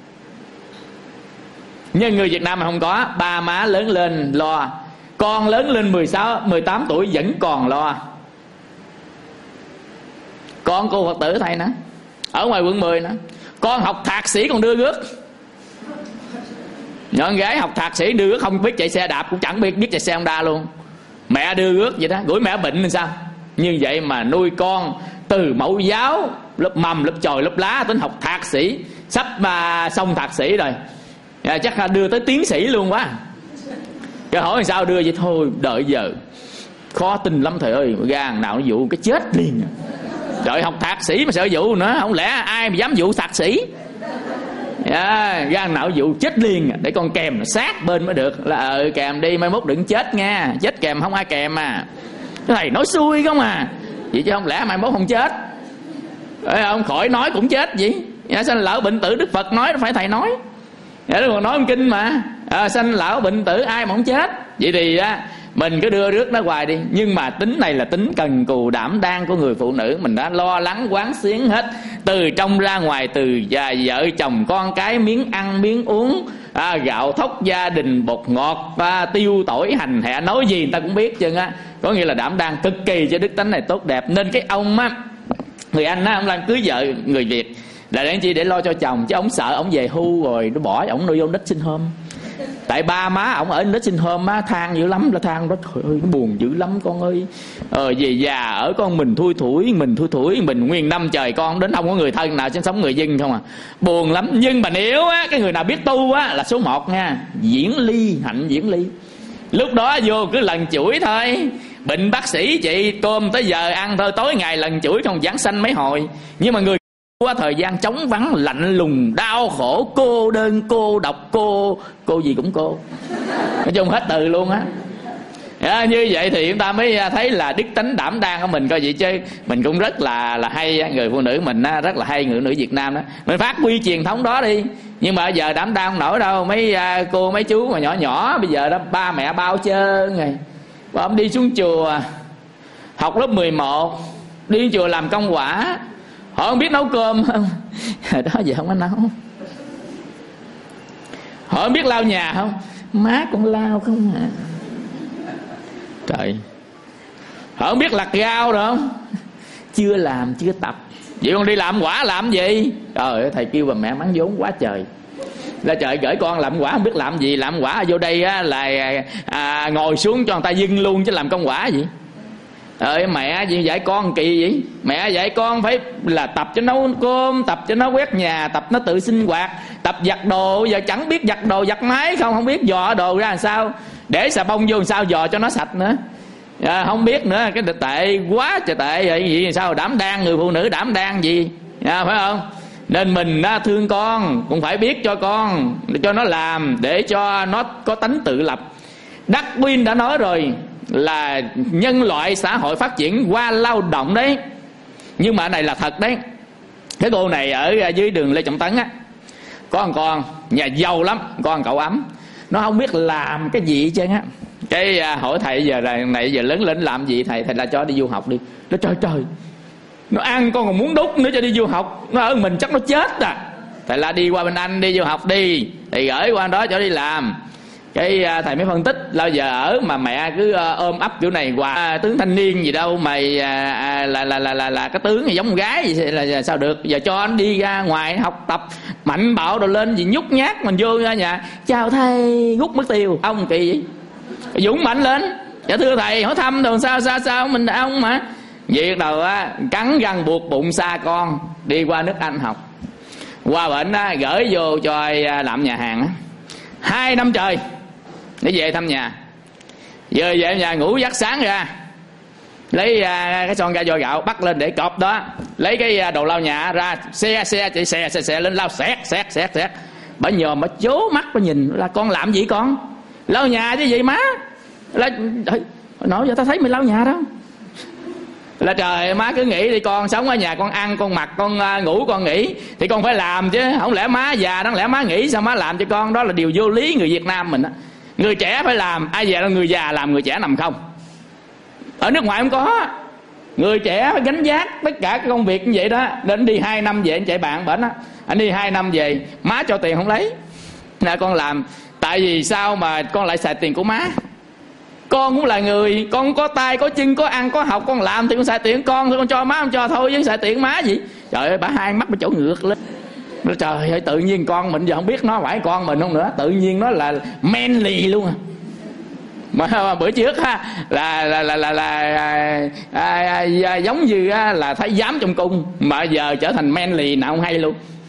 Nhưng người Việt Nam mà không có. Ba má lớn lên lo, con lớn lên mười sáu, mười tám tuổi vẫn còn lo. Con cô Phật tử thầy nữa, ở ngoài quận mười nữa. Con học thạc sĩ còn đưa rước. Nhỏ con gái học thạc sĩ đưa rước, không biết chạy xe đạp, cũng chẳng biết biết chạy xe Honda luôn. Mẹ đưa rước vậy đó, gửi mẹ bệnh làm sao. Như vậy mà nuôi con từ mẫu giáo, lớp mầm, lớp chồi, lớp lá, đến học thạc sĩ, sắp mà xong thạc sĩ rồi, à, chắc là đưa tới tiến sĩ luôn quá. Cái hỏi làm sao đưa vậy, thôi đợi giờ khó tin lắm thầy ơi, ra nào nó dụ cái chết liền. Trời, học thạc sĩ mà sợ dụ nữa, không lẽ ai mà dám dụ thạc sĩ? À, ra nào dụ chết liền, để con kèm sát bên mới được. Là ờ kèm đi, mai mốt đừng chết nha, chết kèm không ai kèm mà. Thầy nói xui không à, vậy chứ không lẽ mai mốt không chết? Ê, ông khỏi nói cũng chết gì. À, sanh lão bệnh tử Đức Phật nói, phải thầy nói. Đức Phật nói trong kinh mà, à, sanh lão bệnh tử ai mà không chết. Vậy thì á, mình cứ đưa rước nó hoài đi. Nhưng mà tính này là tính cần cù đảm đang của người phụ nữ. Mình đã lo lắng quán xuyến hết, từ trong ra ngoài, từ già vợ chồng con cái, miếng ăn miếng uống, à, gạo thóc gia đình, bột ngọt, à, tiêu tỏi hành hẹ, nói gì người ta cũng biết chứ á. Có nghĩa là đảm đang cực kỳ cho đức tánh này tốt đẹp. Nên cái ông á, người anh á, ông làm cưới vợ người Việt là để chi, để lo cho chồng, chứ ông sợ ông về hưu rồi nó bỏ ông nuôi vô nursing home. Tại ba má ổng ở nursing home á, than dữ lắm, là than đó, trời ơi nó buồn dữ lắm con ơi. Ờ, về già ở con mình thui thủi, mình thui thủi mình nguyên năm trời con đến, không có người thân nào sinh sống người dân không à, buồn lắm. Nhưng mà nếu á, cái người nào biết tu á là số một nha, Diễn Ly, Hạnh Diễn Ly. Lúc đó vô cứ lần chuỗi thôi, bệnh bác sĩ chị cơm tới giờ ăn thôi, tối ngày lần chuỗi không giảng sanh mấy hồi. Nhưng mà người qua thời gian trống vắng, lạnh lùng, đau khổ, cô đơn, cô độc, cô cô gì cũng cô, nói chung hết từ luôn á. À, như vậy thì chúng ta mới thấy là đức tánh đảm đang của mình coi vậy chứ. Mình cũng rất là là hay, người phụ nữ mình rất là hay, người nữ Việt Nam đó, mình phát huy truyền thống đó đi. Nhưng mà giờ đảm đang không nổi đâu. Mấy cô mấy chú mà nhỏ nhỏ bây giờ đó ba mẹ bao trơn rồi, bọn đi xuống chùa học lớp mười một, đi chùa làm công quả, họ không biết nấu cơm không? Đó giờ không có nấu. Họ không biết lau nhà không? Má con lau không hả? Trời, họ không biết lặt rau rồi không? Chưa làm, chưa tập. Vậy con đi làm quả làm gì? Trời ơi, thầy kêu bà mẹ mắng vốn quá trời. Là trời gửi con làm quả không biết làm gì, làm quả vô đây á, là à, ngồi xuống cho người ta dưng luôn chứ làm công quả gì. Ơi mẹ gì dạy con kỳ vậy? Mẹ dạy con phải là tập cho nấu cơm, tập cho nó quét nhà, tập nó tự sinh hoạt, tập giặt đồ. Giờ chẳng biết giặt đồ, giặt máy không, không biết dò đồ ra làm sao, để xà bông vô làm sao dò cho nó sạch nữa. À, không biết nữa, cái tệ quá trời tệ vậy. Vậy sao đảm đang, người phụ nữ đảm đang gì, à, phải không? Nên mình á, thương con cũng phải biết cho con, để cho nó làm, để cho nó có tánh tự lập. Darwin đã nói rồi là nhân loại xã hội phát triển qua lao động đấy. Nhưng mà cái này là thật đấy. Cái cô này ở dưới đường Lê Trọng Tấn á, có một con nhà giàu lắm, con cậu ấm, nó không biết làm cái gì hết trơn á. Cái à, hỏi thầy giờ là này giờ lớn lên làm gì thầy? Thầy là cho đi du học đi. Nó trời trời, nó ăn con còn muốn đút nữa cho đi du học, nó ở mình chắc nó chết à. Thầy là đi qua bên Anh đi du học đi, thì gửi qua đó cho đi làm. Cái à, thầy mới phân tích là giờ ở mà mẹ cứ à, ôm ấp kiểu này hoài, à, tướng thanh niên gì đâu mày, à, à, là, là là là là cái tướng thì giống con gái gì là, là sao được? Giờ cho anh đi ra ngoài học tập mạnh bạo rồi lên gì nhút nhát mình vô ra nhà chào thầy rút mất tiêu. Ông kỳ vậy, dũng mạnh lên, dạ thưa thầy hỏi thăm rồi sao sao sao mình là ông mà. Việc đầu á cắn răng buộc bụng xa con đi qua nước Anh học. Qua bệnh á gửi vô cho làm nhà hàng á, hai năm trời để về thăm nhà. Vừa về nhà ngủ giấc sáng ra, lấy à, cái son ga giò gạo bắt lên để cọp đó, lấy cái à, đồ lau nhà ra, xe xe chạy xe xe xe lên lau xẹt xẹt xẹt xẹt. Bà nhờ mà chố mắt bà nhìn là con làm gì con? Lau nhà chứ gì má? Là nói giờ tao thấy mày lau nhà đó. Là trời, má cứ nghĩ đi, con sống ở nhà con ăn con mặc con uh, ngủ con nghỉ thì con phải làm chứ, không lẽ má già đáng lẽ má nghỉ sao má làm cho con? Đó là điều vô lý người Việt Nam mình á. Người trẻ phải làm, ai về là người già làm, người trẻ nằm không. Ở nước ngoài không có, người trẻ phải gánh vác tất cả các công việc như vậy đó. Đến đi hai năm về anh chạy bạn bệnh á, anh đi hai năm về má cho tiền không lấy, nè con làm. Tại vì sao mà con lại xài tiền của má? Con cũng là người, con có tay có chân, có ăn có học, con làm thì con xài tiền con thôi, con cho má không cho thôi, chứ xài tiền má gì. Trời ơi, bà hai mắt bà chỗ ngược lên. Nó trời ơi, tự nhiên con mình giờ không biết nó phải con mình không nữa, tự nhiên nó là manly luôn à. Mà, mà bữa trước ha là là là là, là à, à, à, giống như á, là thấy dám trong cung, mà giờ trở thành manly nào không hay luôn.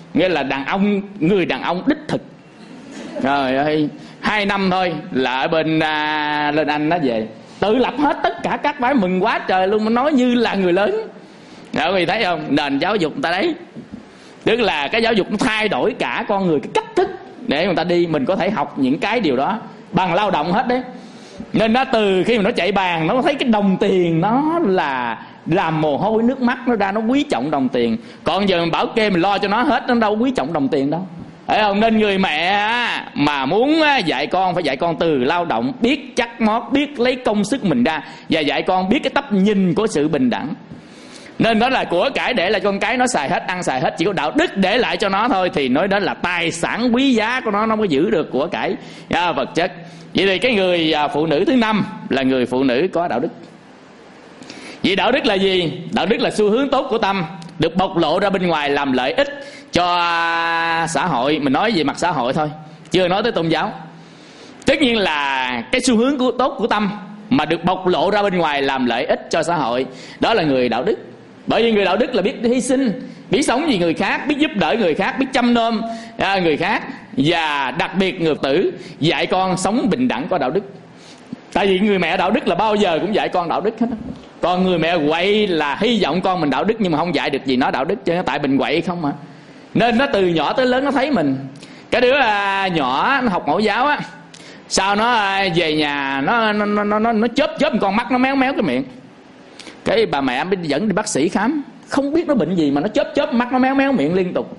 nghĩa là đàn ông, người đàn ông đích thực. Trời ơi, hai năm thôi là ở bên à, lên Anh nó về tự lập hết tất cả các bài, mừng quá trời luôn, mà nói như là người lớn. Đó, quý vị thấy không? Nền giáo dục người ta đấy, tức là cái giáo dục nó thay đổi cả con người, cái cách thức để người ta đi. Mình có thể học những cái điều đó bằng lao động hết đấy. Nên nó từ khi mà nó chạy bàn, nó thấy cái đồng tiền nó là làm mồ hôi nước mắt nó ra, nó quý trọng đồng tiền. Còn giờ mình bảo kê mình lo cho nó hết, nó đâu quý trọng đồng tiền đâu, phải không? Nên người mẹ mà muốn dạy con phải dạy con từ lao động, biết chắc mót, biết lấy công sức mình ra, và dạy con biết cái tầm nhìn của sự bình đẳng. Nên đó là của cải để lại con cái nó xài hết, ăn xài hết, chỉ có đạo đức để lại cho nó thôi, thì nói đó là tài sản quý giá của nó, nó mới giữ được của cải à, vật chất. Vậy thì cái người à, phụ nữ thứ năm là người phụ nữ có đạo đức. Vậy đạo đức là gì? Đạo đức là xu hướng tốt của tâm, được bộc lộ ra bên ngoài làm lợi ích cho xã hội. Mình nói về mặt xã hội thôi, chưa nói tới tôn giáo. Tất nhiên là cái xu hướng của, tốt của tâm mà được bộc lộ ra bên ngoài làm lợi ích cho xã hội, đó là người đạo đức. Bởi vì người đạo đức là biết hy sinh, biết sống vì người khác, biết giúp đỡ người khác, biết chăm nom à, người khác. Và đặc biệt người tử dạy con sống bình đẳng có đạo đức. Tại vì người mẹ đạo đức là bao giờ cũng dạy con đạo đức hết. Còn người mẹ quậy là hy vọng con mình đạo đức, nhưng mà không dạy được gì nó đạo đức, cho nó tại mình quậy không mà. Nên nó từ nhỏ tới lớn nó thấy mình. Cái đứa à, nhỏ nó học mẫu giáo á, sau nó à, về nhà nó nó nó nó, nó chớp chớp con mắt, nó méo méo cái miệng. Cái bà mẹ mới dẫn đi bác sĩ khám, không biết nó bệnh gì mà nó chớp chớp mắt, nó méo méo miệng liên tục.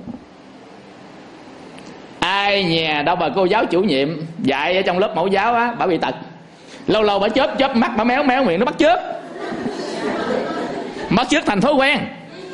Ai nhà đâu bà cô giáo chủ nhiệm dạy ở trong lớp mẫu giáo á, bà bị tật, lâu lâu bà chớp chớp mắt, bà méo méo miệng, nó bắt chước bắt chước thành thói quen.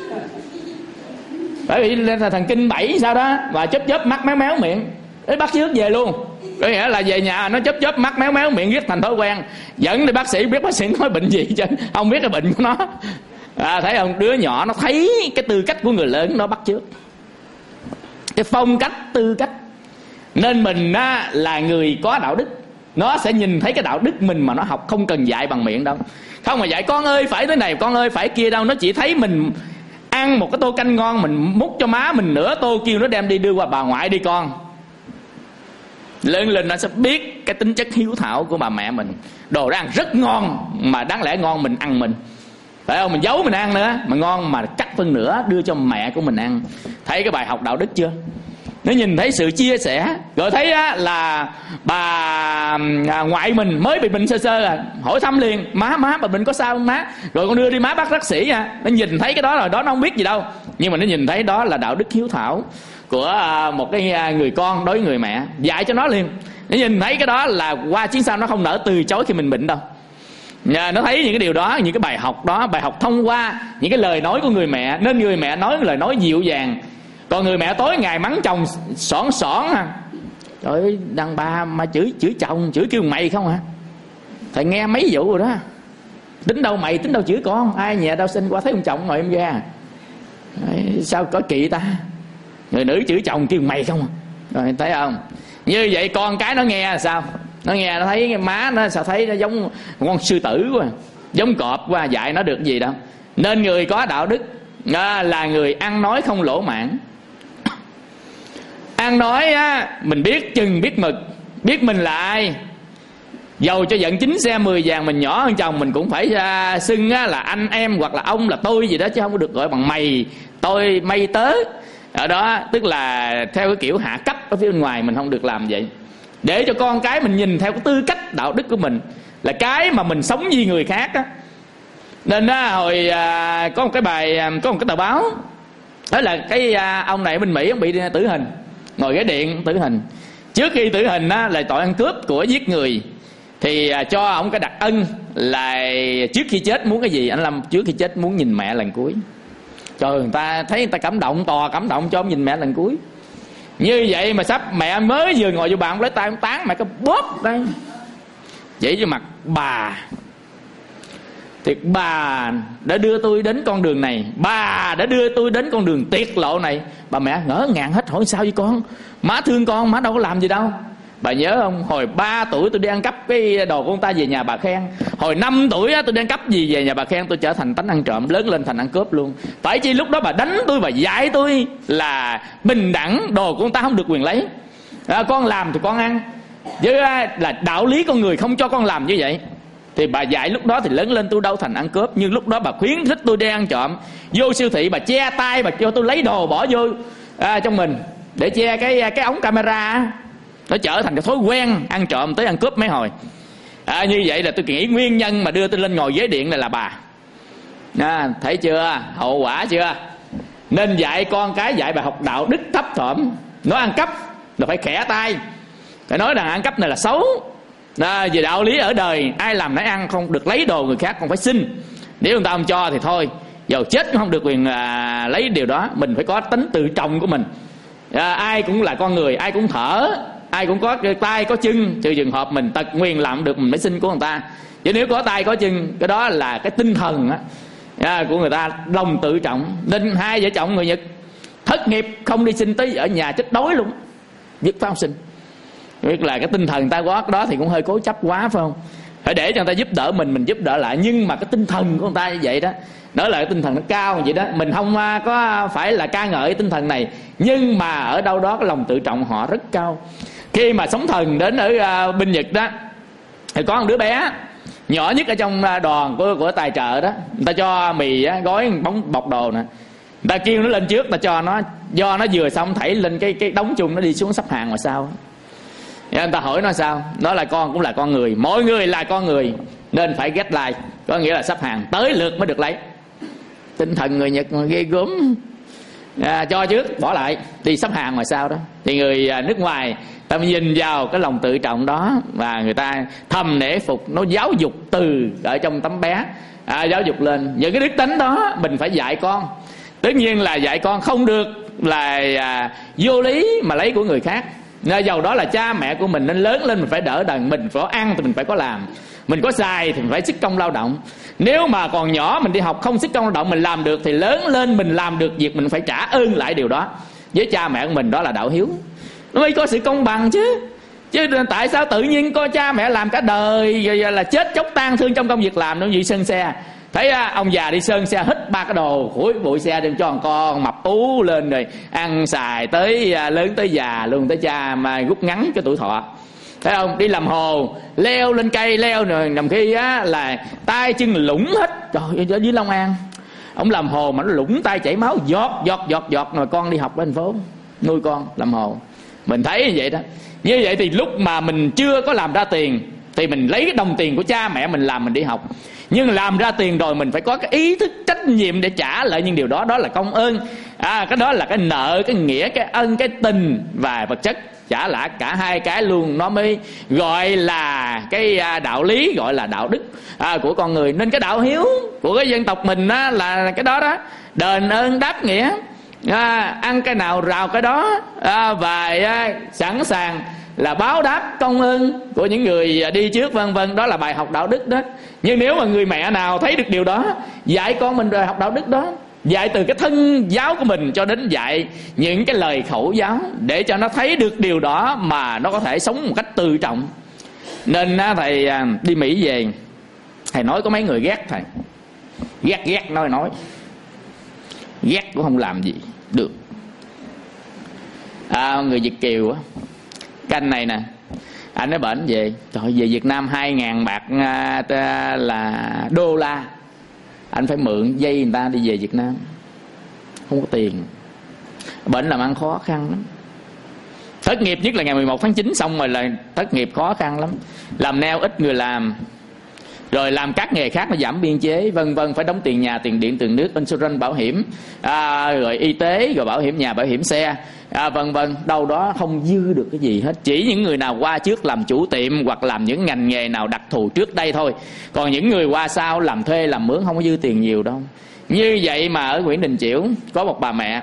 Bởi vì lên là thần kinh bảy sao đó, và chớp chớp mắt méo méo miệng, ấy bắt chước về luôn. Có nghĩa là về nhà nó chớp chớp mắt méo méo miệng, viết thành thói quen. Dẫn đi bác sĩ, biết bác sĩ nói bệnh gì chứ không biết cái bệnh của nó à, thấy không? Đứa nhỏ nó thấy cái tư cách của người lớn, nó bắt chước cái phong cách, tư cách. Nên mình á, là người có đạo đức, nó sẽ nhìn thấy cái đạo đức mình mà nó học, không cần dạy bằng miệng đâu. Không mà dạy con ơi phải thế này, con ơi phải kia đâu. Nó chỉ thấy mình ăn một cái tô canh ngon, mình múc cho má mình nửa tô, kêu nó đem đi đưa qua bà ngoại đi con. Lớn lên nó sẽ biết cái tính chất hiếu thảo của bà mẹ mình. Đồ ăn rất ngon mà đáng lẽ ngon mình ăn mình, phải không? Mình giấu mình ăn nữa, mà ngon mà cắt phân nửa đưa cho mẹ của mình ăn. Thấy cái bài học đạo đức chưa? Nó nhìn thấy sự chia sẻ. Rồi thấy á, là bà à, ngoại mình mới bị bệnh sơ sơ à, hỏi thăm liền, má má bà bệnh có sao không má? Rồi con đưa đi má bác bác sĩ à. Nó nhìn thấy cái đó rồi, đó nó không biết gì đâu, nhưng mà nó nhìn thấy đó là đạo đức hiếu thảo của à, một cái à, người con đối với người mẹ, dạy cho nó liền. Nó nhìn thấy cái đó là qua chiến sau nó không nỡ từ chối khi mình bệnh đâu. Nhà nó thấy những cái điều đó, những cái bài học đó, bài học thông qua những cái lời nói của người mẹ. Nên người mẹ nói lời nói dịu dàng. Còn người mẹ tối ngày mắng chồng xỏn xỏn à. Trời ơi, đàn bà mà chửi chửi chồng, chửi kêu mày không hả? Thầy nghe mấy vụ rồi đó. Tính đâu mày, tính đâu chửi con. Ai nhà đâu sinh qua thấy ông chồng ngồi em ra. Đấy, sao có kỵ ta. Người nữ chửi chồng kêu mày không à? Rồi thấy không? Như vậy con cái nó nghe là sao? Nó nghe nó thấy má nó sao thấy nó giống con sư tử quá, giống cọp quá, dạy nó được gì đâu. Nên người có đạo đức là người ăn nói không lỗ mãn. Ăn nói á, mình biết chừng biết mực, biết mình là ai. Dầu cho giận chín xe mười vàng mình nhỏ hơn chồng, mình cũng phải uh, xưng á, là anh em hoặc là ông là tôi gì đó, chứ không có được gọi bằng mày, tôi, mây tớ. Ở đó tức là theo cái kiểu hạ cấp ở phía bên ngoài, mình không được làm vậy. Để cho con cái mình nhìn theo cái tư cách đạo đức của mình, là cái mà mình sống với người khác á. Nên đó, hồi à, có một cái bài, có một cái tờ báo, đó là cái à, ông này ở bên Mỹ, ông bị tử hình, ngồi ghế điện tử hình. Trước khi tử hình á, là tội ăn cướp của giết người, thì à, cho ông cái đặc ân là trước khi chết muốn cái gì anh làm, trước khi chết muốn nhìn mẹ lần cuối. Trời, người ta thấy người ta cảm động, tò cảm động cho ông nhìn mẹ lần cuối. Như vậy mà sắp mẹ mới vừa ngồi vô bàn, ông lấy tay ông tán mẹ cái bóp đây, chỉ cho mặt bà. Thiệt, bà đã đưa tôi đến con đường này, bà đã đưa tôi đến con đường tiệt lộ này. Bà mẹ ngỡ ngàng hết, hỏi sao với con, má thương con, má đâu có làm gì đâu. Bà nhớ không? Hồi ba tuổi tôi đi ăn cắp cái đồ của ông ta về nhà bà khen. Hồi năm tuổi á, tôi đi ăn cắp gì về nhà bà khen. Tôi trở thành tánh ăn trộm, lớn lên thành ăn cướp luôn. Phải chi lúc đó bà đánh tôi, bà dạy tôi là bình đẳng, đồ của ông ta không được quyền lấy. À, con làm thì con ăn, chứ là đạo lý con người không cho con làm như vậy. Thì bà dạy lúc đó thì lớn lên tôi đâu thành ăn cướp. Nhưng lúc đó bà khuyến khích tôi đi ăn trộm. Vô siêu thị bà che tay, bà cho tôi lấy đồ bỏ vô à, trong mình để che cái cái ống camera. Nó trở thành cái thói quen ăn trộm tới ăn cướp mấy hồi. À, như vậy là tôi nghĩ nguyên nhân mà đưa tôi lên ngồi ghế điện này là bà. À, thấy chưa? Hậu quả chưa? Nên dạy con cái dạy bài học đạo đức thấp thỏm. Nói ăn cắp là phải khẽ tay, phải nói rằng ăn cắp này là xấu. À, về đạo lý ở đời ai làm nấy ăn, không được lấy đồ người khác, không phải xin. Nếu người ta không cho thì thôi, dầu chết cũng không được quyền à, lấy điều đó. Mình phải có tính tự trọng của mình. À, ai cũng là con người, ai cũng thở, ai cũng có tay có chân, trừ trường hợp mình tật nguyền làm được mình mới xin của người ta. Chứ nếu có tay có chân, cái đó là cái tinh thần á, à, của người ta, lòng tự trọng. Nên hai vợ chồng người Nhật thất nghiệp không đi xin, tới ở nhà chết đói luôn, dứt phải không xin. Biết là cái tinh thần người ta có cái đó thì cũng hơi cố chấp quá phải không? Phải để cho người ta giúp đỡ mình, mình giúp đỡ lại. Nhưng mà cái tinh thần của người ta như vậy đó, đó là cái tinh thần nó cao vậy đó. Mình không có phải là ca ngợi tinh thần này, nhưng mà ở đâu đó cái lòng tự trọng họ rất cao. Khi mà sóng thần đến ở bên Nhật đó, thì có một đứa bé nhỏ nhất ở trong đoàn của, của tài trợ đó, người ta cho mì á, gói bóng bọc đồ nè, người ta kêu nó lên trước, người ta cho nó, do nó vừa xong thảy lên cái cái đống chung, nó đi xuống sắp hàng mà sao. Người ta hỏi nó sao, nó là con cũng là con người, mỗi người là con người nên phải get like, có nghĩa là sắp hàng tới lượt mới được lấy. Tinh thần người Nhật ghê gớm. À, cho trước bỏ lại đi sắp hàng mà sao đó. Thì người nước ngoài ta nhìn vào cái lòng tự trọng đó và người ta thầm nể phục. Nó giáo dục từ ở trong tấm bé, à, giáo dục lên những cái đức tính đó. Mình phải dạy con. Tất nhiên là dạy con không được là à, vô lý mà lấy của người khác. Nên dầu đó là cha mẹ của mình, nên lớn lên mình phải đỡ đần. Mình phải có ăn thì mình phải có làm, mình có xài thì mình phải sức công lao động. Nếu mà còn nhỏ mình đi học không sức công lao động, mình làm được thì lớn lên mình làm được việc, mình phải trả ơn lại điều đó với cha mẹ của mình. Đó là đạo hiếu, nó mới có sự công bằng chứ. Chứ tại sao tự nhiên có cha mẹ làm cả đời rồi là chết chóc tan thương trong công việc làm, nó như sơn xe. Thấy ông già đi sơn xe hít ba cái đồ khối bụi xe đem cho con mập ú lên rồi ăn xài tới lớn tới già luôn, tới cha mà rút ngắn cái tuổi thọ. Thấy không? Đi làm hồ leo lên cây leo rồi nằm khi á là tay chân lủng hết. Trời ơi, ở dưới Long An ông làm hồ mà nó lủng tay chảy máu giọt giọt giọt giọt. Rồi con đi học ở thành phố nuôi con làm hồ. Mình thấy như vậy đó. Như vậy thì lúc mà mình chưa có làm ra tiền thì mình lấy cái đồng tiền của cha mẹ mình làm mình đi học. Nhưng làm ra tiền rồi mình phải có cái ý thức trách nhiệm để trả lại những điều đó. Đó là công ơn, à, cái đó là cái nợ, cái nghĩa, cái ân, cái tình và vật chất. Trả lại cả hai cái luôn, nó mới gọi là cái đạo lý, gọi là đạo đức à, của con người. Nên cái đạo hiếu của cái dân tộc mình á, là cái đó đó, đền ơn đáp nghĩa, à, ăn cái nào rào cái đó, à, và à, sẵn sàng là báo đáp công ơn của những người đi trước vân vân. Đó là bài học đạo đức đó. Nhưng nếu mà người mẹ nào thấy được điều đó, dạy con mình rồi học đạo đức đó, dạy từ cái thân giáo của mình cho đến dạy những cái lời khẩu giáo, để cho nó thấy được điều đó mà nó có thể sống một cách tự trọng. Nên thầy đi Mỹ về, thầy nói có mấy người ghét thầy, ghét ghét nói nói ghét cũng không làm gì được. À, người Việt kiều á, canh này nè, anh ấy bệnh về, trời về Việt Nam hai ngàn bạc à, là đô la, anh phải mượn dây người ta đi về Việt Nam, không có tiền. Bệnh làm ăn khó khăn lắm. Thất nghiệp nhất là ngày mười một tháng chín xong rồi là thất nghiệp khó khăn lắm. Làm nail ít người làm, rồi làm các nghề khác nó giảm biên chế vân vân, phải đóng tiền nhà, tiền điện, tiền nước, insurance, bảo hiểm, à, rồi y tế, rồi bảo hiểm nhà, bảo hiểm xe, à, vân vân. Đâu đó không dư được cái gì hết. Chỉ những người nào qua trước làm chủ tiệm hoặc làm những ngành nghề nào đặc thù trước đây thôi. Còn những người qua sau làm thuê làm mướn không có dư tiền nhiều đâu. Như vậy mà ở Nguyễn Đình Chiểu có một bà mẹ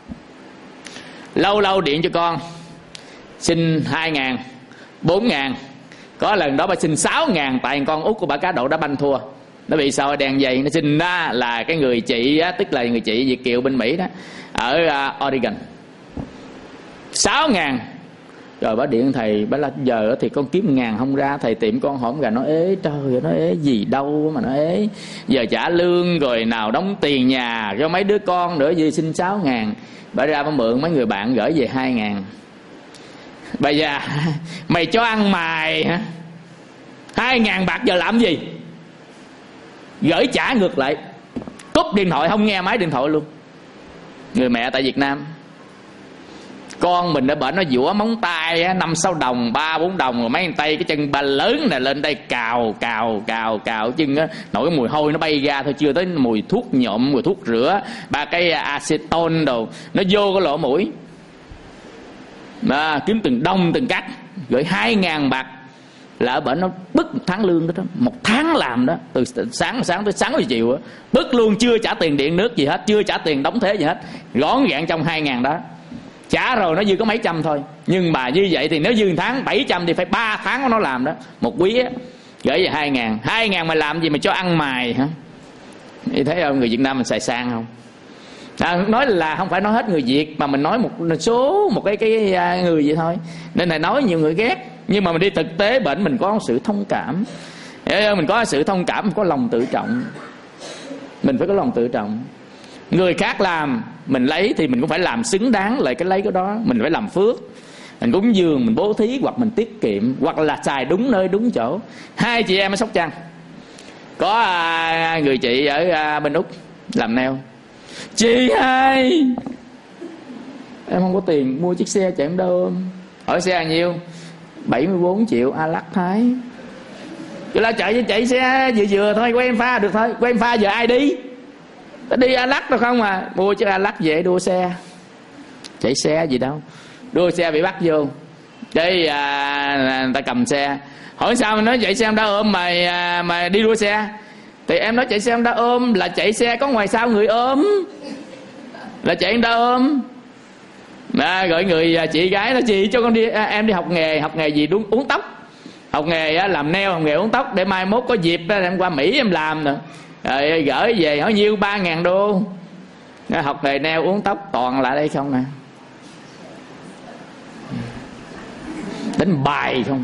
lâu lâu điện cho con xin hai ngàn, bốn ngàn. Có lần đó bà xin sáu ngàn, tại con út của bà cá độ đá banh thua, nó bị sao đen dày. Nó xin ra là cái người chị á, tức là người chị Việt kiều bên Mỹ đó, ở uh, Oregon. Sáu ngàn Rồi bà điện thầy, bà là giờ thì con kiếm ngàn không ra, thầy tiệm con hổm gà nó ế, trời nó ế gì đâu mà nó ế. Giờ trả lương rồi nào đóng tiền nhà cho mấy đứa con nữa, gì xin sáu ngàn. Bà ra bà mượn mấy người bạn gửi về hai ngàn. Bà già, mày cho ăn mày hả? Hai ngàn bạc giờ làm gì? Gửi trả ngược lại, cúp điện thoại không nghe máy điện thoại luôn. Người mẹ tại Việt Nam, con mình đã bệnh nó vũa móng tay năm sáu đồng, ba bốn đồng, rồi mấy tay cái chân ba lớn này lên đây cào cào cào cào chân á, nổi cái mùi hôi nó bay ra thôi, chưa tới mùi thuốc nhuộm, mùi thuốc rửa, ba cái acetone đồ nó vô cái lỗ mũi. Mà kiếm từng đông từng cắt, gửi hai ngàn bạc là ở bệnh nó bứt một tháng lương đó, đó. Một tháng làm đó, từ sáng sáng tới sáng tới chiều á, bứt luôn, chưa trả tiền điện nước gì hết, chưa trả tiền đóng thuế gì hết, gọn gàng trong hai ngàn đó. Trả rồi nó dư có mấy trăm thôi. Nhưng mà như vậy thì nếu dư tháng bảy trăm thì phải ba tháng nó làm đó. Một quý á, gửi về hai ngàn. Hai ngàn mà làm gì mà cho ăn mày hả? Thì thấy không, người Việt Nam mình xài sang không? À, nói là không phải nói hết người Việt, mà mình nói một số một cái cái người vậy thôi. Nên là nói nhiều người ghét. Nhưng mà mình đi thực tế bệnh mình có sự thông cảm. Mình có sự thông cảm, mình có lòng tự trọng. Mình phải có lòng tự trọng. Người khác làm mình lấy thì mình cũng phải làm xứng đáng lại cái lấy cái đó. Mình phải làm phước, mình cúng dường, mình bố thí, hoặc mình tiết kiệm, hoặc là xài đúng nơi đúng chỗ. Hai chị em ở Sóc Trăng có à, người chị ở à, bên Úc làm nail. Chị ơi, em không có tiền mua chiếc xe chạy em đâu. Hỏi xe bao nhiêu? bảy mươi bốn triệu a lắc Thái. Chứ là chạy chạy xe vừa vừa thôi, của em pha được thôi. Của em pha giờ ai đi? Đi a lắc đâu không à. Mua chiếc a lắc về đua xe. Chạy xe gì đâu, đua xe bị bắt vô. Cái à, người ta cầm xe. Hỏi sao mà nói chạy xe Honda ôm mà, à, mà đi đua xe? Thì em nói chạy xe Honda ôm là chạy xe có ngoài sau người ôm, là chạy Honda ôm. À, gọi người chị gái nó, chị cho con đi, à, em đi học nghề. Học nghề gì? Đúng, uống tóc. Học nghề á, làm nail, học nghề uống tóc, để mai mốt có dịp á, em qua Mỹ em làm nữa. Rồi gửi về hỏi nhiêu, ba ngàn đô. Học nghề nail uống tóc toàn lại đây không nè, đánh bài không.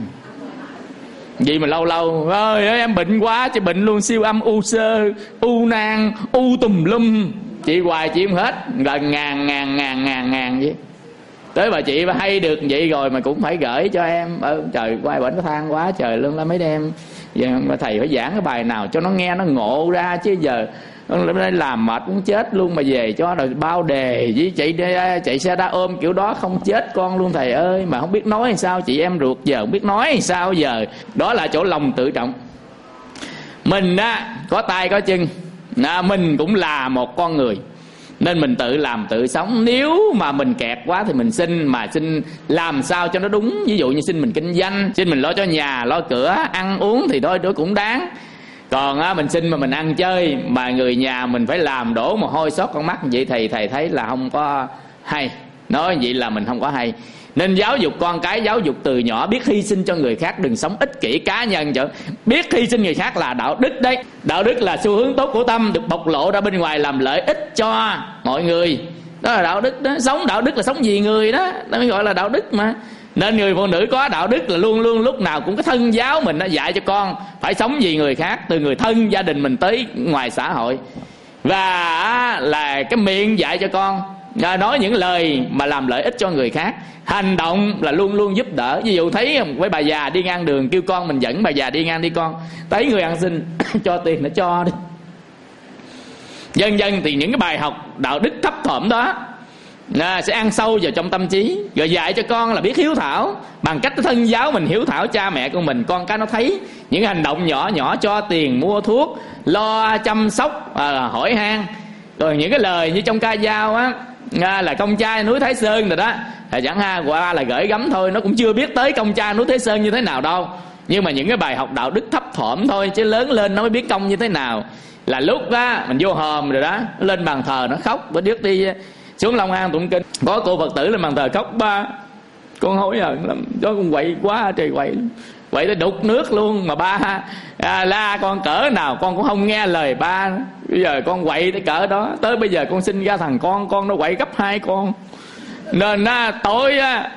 Vậy mà lâu lâu ơi em bệnh quá, chị bệnh luôn, siêu âm, u sơ, u nang, u tùm lum. Chị hoài chị không hết, gần ngàn ngàn ngàn ngàn ngàn vậy. Tới bà chị bà hay được vậy rồi mà cũng phải gửi cho em. Ờ, trời, quay bệnh nó than quá trời luôn, là mấy đêm giờ mà thầy phải giảng cái bài nào cho nó nghe nó ngộ ra, chứ giờ làm mệt muốn chết luôn, mà về cho rồi bao đề với chạy chạy xe đá ôm kiểu đó không chết con luôn thầy ơi. Mà không biết nói làm sao, chị em ruột giờ không biết nói làm sao giờ. Đó là chỗ lòng tự trọng. Mình á có tay có chân, à, mình cũng là một con người, nên mình tự làm tự sống. Nếu mà mình kẹt quá thì mình xin, mà xin làm sao cho nó đúng. Ví dụ như xin mình kinh doanh, xin mình lo cho nhà, lo cửa, ăn uống thì thôi đó cũng đáng. Còn á, mình xin mà mình ăn chơi, mà người nhà mình phải làm đổ mồ hôi xót con mắt vậy thì thầy thấy là không có hay. Nói vậy là mình không có hay. Nên giáo dục con cái, giáo dục từ nhỏ biết hy sinh cho người khác, đừng sống ích kỷ cá nhân chứ. Biết hy sinh người khác là đạo đức đấy. Đạo đức là xu hướng tốt của tâm, được bộc lộ ra bên ngoài làm lợi ích cho mọi người. Đó là đạo đức đó. Sống đạo đức là sống vì người đó, nó mới gọi là đạo đức mà. Nên người phụ nữ có đạo đức là luôn luôn lúc nào cũng có thân giáo mình đã dạy cho con phải sống vì người khác, từ người thân gia đình mình tới ngoài xã hội. Và là cái miệng dạy cho con nói những lời mà làm lợi ích cho người khác. Hành động là luôn luôn giúp đỡ. Ví dụ thấy với bà già đi ngang đường, kêu con mình dẫn bà già đi ngang đi con, thấy người ăn xin cho tiền nó cho đi. Dần dần thì những cái bài học đạo đức thấp thỏm đó là sẽ ăn sâu vào trong tâm trí. Rồi dạy cho con là biết hiếu thảo, bằng cách thân giáo mình hiếu thảo cha mẹ của mình. Con cái nó thấy những hành động nhỏ nhỏ, cho tiền mua thuốc, lo chăm sóc, à, hỏi han. Rồi những cái lời như trong ca dao á, là công trai núi Thái Sơn rồi đó, là chẳng ha qua là gửi gắm thôi, nó cũng chưa biết tới công trai núi Thái Sơn như thế nào đâu. Nhưng mà những cái bài học đạo đức thấp thỏm thôi, chứ lớn lên nó mới biết công như thế nào. Là lúc á mình vô hòm rồi đó, lên bàn thờ nó khóc. Bữa trước đi xuống Long An tụng kinh, có cô Phật tử lên bàn thờ khóc: ba con hối hận lắm, cho con quậy quá trời, quậy quậy tới đục nước luôn. Mà ba à, la con cỡ nào con cũng không nghe lời ba. Bây giờ con quậy tới cỡ đó, tới bây giờ con sinh ra thằng con con nó quậy gấp hai con. Nên á, tối á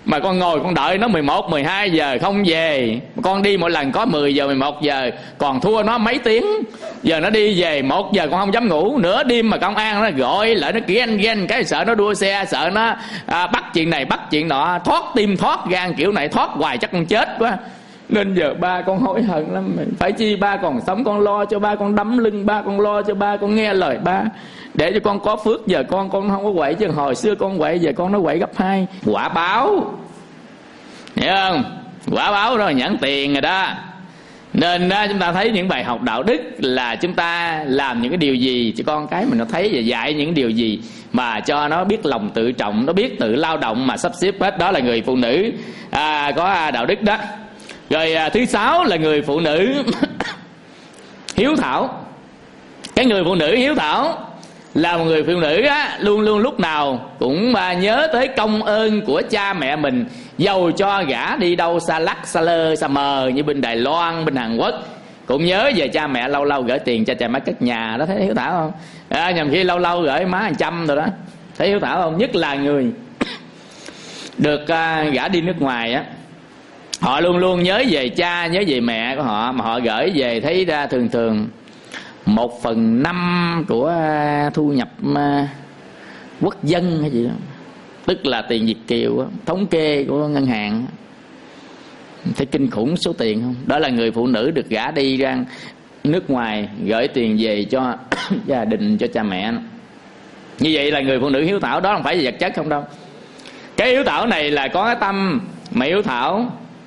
mà con ngồi con đợi nó mười một, mười hai giờ không về. Con đi mỗi lần có mười giờ, mười một giờ, còn thua nó mấy tiếng. Giờ nó đi về một giờ con không dám ngủ. Nửa đêm mà công an nó gọi lại nó kỹ anh ghen cái, sợ nó đua xe, sợ nó à, bắt chuyện này bắt chuyện nọ, thoát tim thoát gan kiểu này, thoát hoài chắc con chết quá. Nên giờ ba con hối hận lắm. Phải chi ba còn sống con lo cho ba, con đấm lưng ba, con lo cho ba, con nghe lời ba, để cho con có phước. Giờ con con không có quậy, chứ hồi xưa con quậy, giờ con nó quậy gấp hai. Quả báo, hiểu không? Quả báo rồi, nhẫn tiền rồi đó. Nên đó, chúng ta thấy những bài học đạo đức là chúng ta làm những cái điều gì cho con cái mình nó thấy, và dạy những điều gì mà cho nó biết lòng tự trọng, nó biết tự lao động mà sắp xếp hết. Đó là người phụ nữ à, có đạo đức đó. Rồi à, thứ sáu là người phụ nữ hiếu thảo. Cái người phụ nữ hiếu thảo là một người phụ nữ á, luôn luôn lúc nào cũng à, nhớ tới công ơn của cha mẹ mình. Dầu cho gã đi đâu xa lắc xa lơ xa mờ như bên Đài Loan, bên Hàn Quốc, cũng nhớ về cha mẹ, lâu lâu gửi tiền cho cha mẹ cất nhà. Đó, thấy hiếu thảo không? À, nhầm khi lâu lâu gửi má một trăm rồi đó, thấy hiếu thảo không? Nhất là người được à, gả đi nước ngoài á, họ luôn luôn nhớ về cha, nhớ về mẹ của họ, mà họ gửi về thấy ra thường thường một phần năm của thu nhập quốc dân hay gì đó, tức là tiền Việt kiều đó, thống kê của ngân hàng. Thấy kinh khủng số tiền không? Đó là người phụ nữ được gả đi ra nước ngoài, gửi tiền về cho gia đình, cho cha mẹ. Như vậy là người phụ nữ hiếu thảo. Đó không phải là vật chất không đâu. Cái hiếu thảo này là có cái tâm mà hiếu thảo.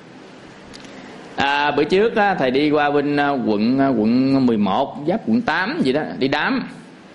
À, bữa trước á, thầy đi qua bên quận quận mười một giáp quận tám gì đó, đi đám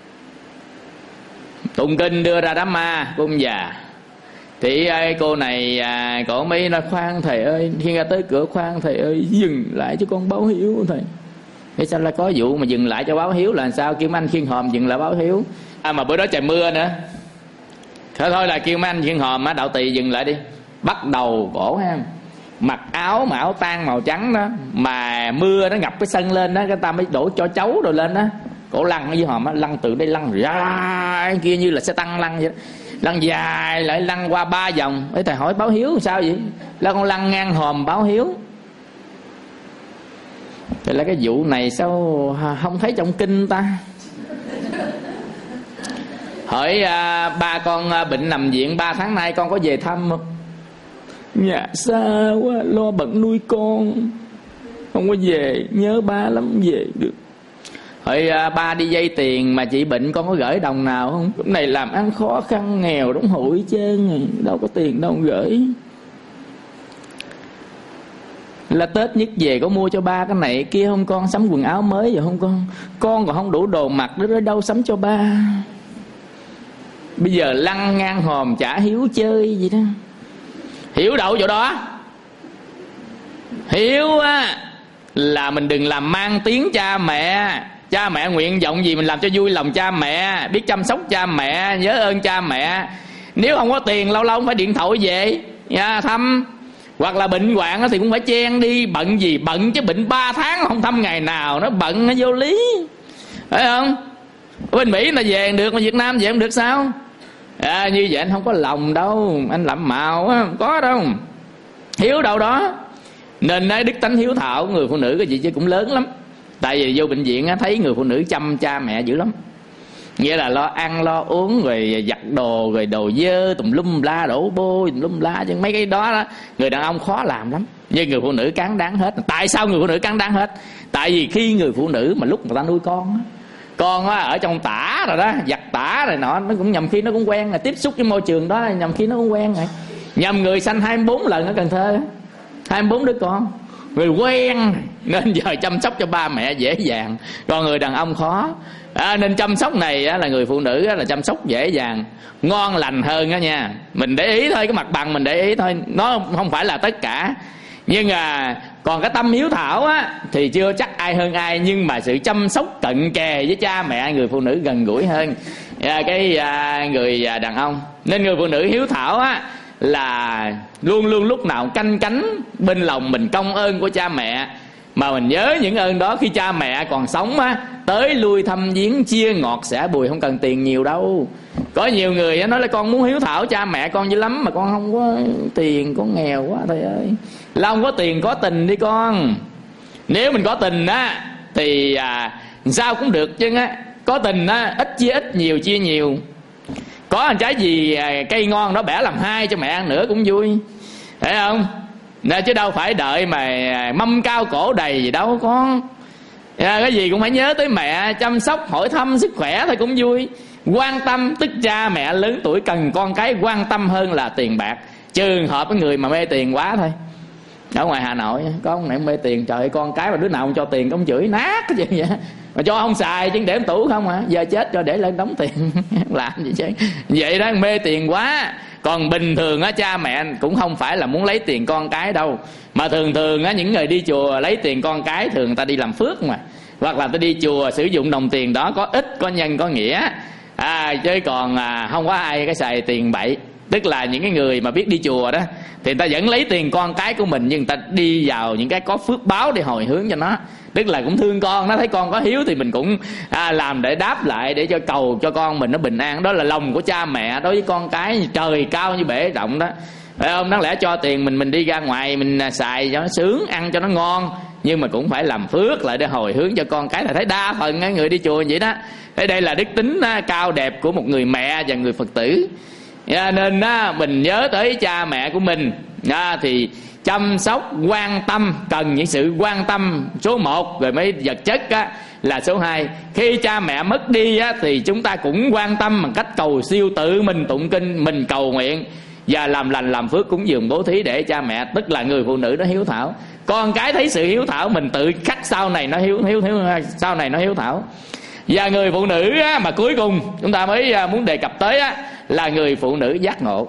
tụng kinh đưa ra đám ma của ông già. Thì ai, cô này à, cổ mới nói khoan thầy ơi, khi ra tới cửa khoan thầy ơi, dừng lại cho con báo hiếu thầy. Thế sao lại có vụ mà dừng lại cho báo hiếu là sao? Kêu mấy anh khiên hòm dừng lại báo hiếu. À, mà bữa đó trời mưa nữa, thôi thôi là kêu mấy anh khiên hòm á, đạo tỳ dừng lại đi. Bắt đầu cổ ha, mặc áo mà áo tang màu trắng đó, mà mưa nó ngập cái sân lên đó, cái ta mới đổ cho chấu rồi lên đó. Cổ lăn ở dưới hòm á, lăn từ đây lăn ra kia như là xe tăng lăn vậy đó. Lăn dài lại lăn qua ba vòng. Ấy thầy hỏi báo hiếu sao vậy? Là con lăn ngang hòm báo hiếu. Thì là cái vụ này sao không thấy trong kinh ta? Hỏi à, ba con bệnh nằm viện ba tháng nay, con có về thăm không? Nhà xa quá, lo bận nuôi con, không có về, nhớ ba lắm, về được. Hỏi à, ba đi vay tiền mà chị bệnh, con có gửi đồng nào không? Cái này làm ăn khó khăn, nghèo đóng hụi chứ, đâu có tiền đâu gửi. Là Tết nhất về có mua cho ba cái này kia không con? Sắm quần áo mới rồi không con? Con còn không đủ đồ mặc nữa, đâu sắm cho ba. Bây giờ lăn ngang hòm chả hiếu chơi gì đó. Hiểu đâu chỗ đó. Hiếu á là mình đừng làm mang tiếng cha mẹ. Cha mẹ nguyện vọng gì mình làm cho vui lòng cha mẹ, biết chăm sóc cha mẹ, nhớ ơn cha mẹ. Nếu không có tiền lâu lâu cũng phải điện thoại về nha, thăm. Hoặc là bệnh hoạn thì cũng phải chen đi. Bận gì bận chứ, bệnh ba tháng không thăm ngày nào, nó bận nó vô lý, phải không? Ở bên Mỹ là về được, mà Việt Nam về không được sao? À, như vậy anh không có lòng đâu, anh làm màu á, không có đâu. Hiếu đâu đó. Nên nói đức tánh hiếu thảo người phụ nữ cái gì chứ cũng lớn lắm. Tại vì vô bệnh viện á, thấy người phụ nữ chăm cha mẹ dữ lắm. Nghĩa là lo ăn lo uống, rồi giặt đồ, rồi đồ dơ tùm lum la, đổ bôi tùm lum la. Chứ mấy cái đó, đó người đàn ông khó làm lắm, nhưng người phụ nữ cán đáng hết. Tại sao người phụ nữ cán đáng hết? Tại vì khi người phụ nữ mà lúc người ta nuôi con á, con á, ở trong tả rồi đó, giặt tả rồi nọ, nó cũng nhầm khi nó cũng quen rồi, tiếp xúc với môi trường đó nhầm khi nó cũng quen rồi. Nhầm người sanh hai mươi bốn lần ở Cần Thơ, hai mươi bốn đứa con, người quen nên giờ chăm sóc cho ba mẹ dễ dàng. Còn người đàn ông khó. À, nên chăm sóc này á, là người phụ nữ á, là chăm sóc dễ dàng, ngon lành hơn đó nha. Mình để ý thôi, cái mặt bằng mình để ý thôi, nó không phải là tất cả. Nhưng mà còn cái tâm hiếu thảo á thì chưa chắc ai hơn ai, nhưng mà sự chăm sóc cận kề với cha mẹ người phụ nữ gần gũi hơn à, cái à, người à, đàn ông. Nên người phụ nữ hiếu thảo á là luôn luôn lúc nào canh cánh bên lòng mình công ơn của cha mẹ, mà mình nhớ những ơn đó khi cha mẹ còn sống á, tới lui thăm viếng chia ngọt sẻ bùi, không cần tiền nhiều đâu. Có nhiều người nói là con muốn hiếu thảo cha mẹ con dữ lắm mà con không có tiền, con nghèo quá thầy ơi. Là không có tiền có tình đi con. Nếu mình có tình á thì à, sao cũng được chứ á. Có tình á, ít chia ít, nhiều chia nhiều. Có một trái gì à, cây ngon đó bẻ làm hai cho mẹ ăn nữa cũng vui, thấy không? Nè, chứ đâu phải đợi mà mâm cao cổ đầy gì đâu con. À, cái gì cũng phải nhớ tới mẹ, chăm sóc hỏi thăm sức khỏe thôi cũng vui. Quan tâm, tức cha mẹ lớn tuổi cần con cái quan tâm hơn là tiền bạc. Trường hợp cái người mà mê tiền quá thôi. Ở ngoài Hà Nội có ông này mê tiền, trời ơi, con cái mà đứa nào không cho tiền cũng chửi nát cái gì vậy. Mà cho không xài chứ để em tủ không à. Giờ chết cho để lên đóng tiền làm gì chứ. Vậy đó, mê tiền quá. Còn bình thường á, cha mẹ cũng không phải là muốn lấy tiền con cái đâu. Mà thường thường á, những người đi chùa lấy tiền con cái thường người ta đi làm phước mà. Hoặc là ta đi chùa sử dụng đồng tiền đó có ích, có nhân, có nghĩa. À, chứ còn à, không có ai cái xài tiền bậy. Tức là những cái người mà biết đi chùa đó thì người ta vẫn lấy tiền con cái của mình, nhưng người ta đi vào những cái có phước báo để hồi hướng cho nó. Tức là cũng thương con, nó thấy con có hiếu thì mình cũng à, làm để đáp lại, để cho cầu cho con mình nó bình an. Đó là lòng của cha mẹ đối với con cái, trời cao như bể rộng đó, phải không? Đáng lẽ cho tiền mình mình đi ra ngoài mình xài cho nó sướng, ăn cho nó ngon, nhưng mà cũng phải làm phước lại để hồi hướng cho con cái. Là thấy đa phần người đi chùa vậy đó. Thế đây là đức tính cao đẹp của một người mẹ và người Phật tử. À, nên á, mình nhớ tới cha mẹ của mình à, thì chăm sóc, quan tâm, cần những sự quan tâm số một, rồi mới vật chất á, là số hai. Khi cha mẹ mất đi á, thì chúng ta cũng quan tâm bằng cách cầu siêu, tự mình tụng kinh, mình cầu nguyện và làm lành làm phước, cúng dường bố thí để cha mẹ, tức là người phụ nữ đó hiếu thảo. Con cái thấy sự hiếu thảo mình tự khắc sau này nó hiếu hiếu hiếu sau này nó hiếu thảo. Và người phụ nữ á, mà cuối cùng chúng ta mới muốn đề cập tới á, là người phụ nữ giác ngộ.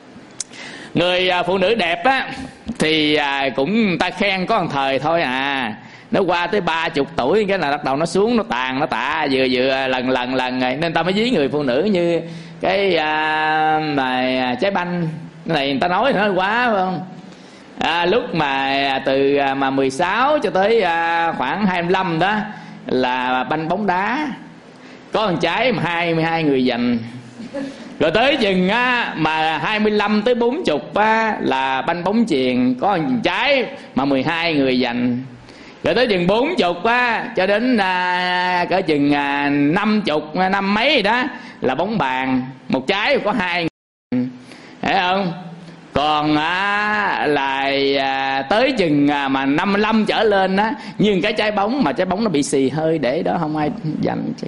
Người phụ nữ đẹp á thì cũng ta khen có một thời thôi à. Nó qua tới ba chục tuổi cái là bắt đầu nó xuống, nó tàn, nó tạ vừa vừa lần lần lần rồi. Nên ta mới ví người phụ nữ như cái à, mà trái banh này, người ta nói nó quá phải không? À, lúc mà từ mà mười sáu cho tới à, khoảng hai mươi lăm đó là banh bóng đá, có một trái mà hai mươi hai người giành. Rồi tới chừng á, mà hai mươi lăm tới bốn mươi á, là banh bóng chuyền, có một trái mà mười hai người giành. Rồi tới chừng bốn mươi á, cho đến à, cỡ chừng à, năm mươi, năm mấy gì đó là bóng bàn, một trái có hai người, thấy không? Còn á, là à, tới chừng à, mà năm mươi lăm trở lên á, nhưng cái trái bóng mà trái bóng nó bị xì hơi để đó không ai giành chứ.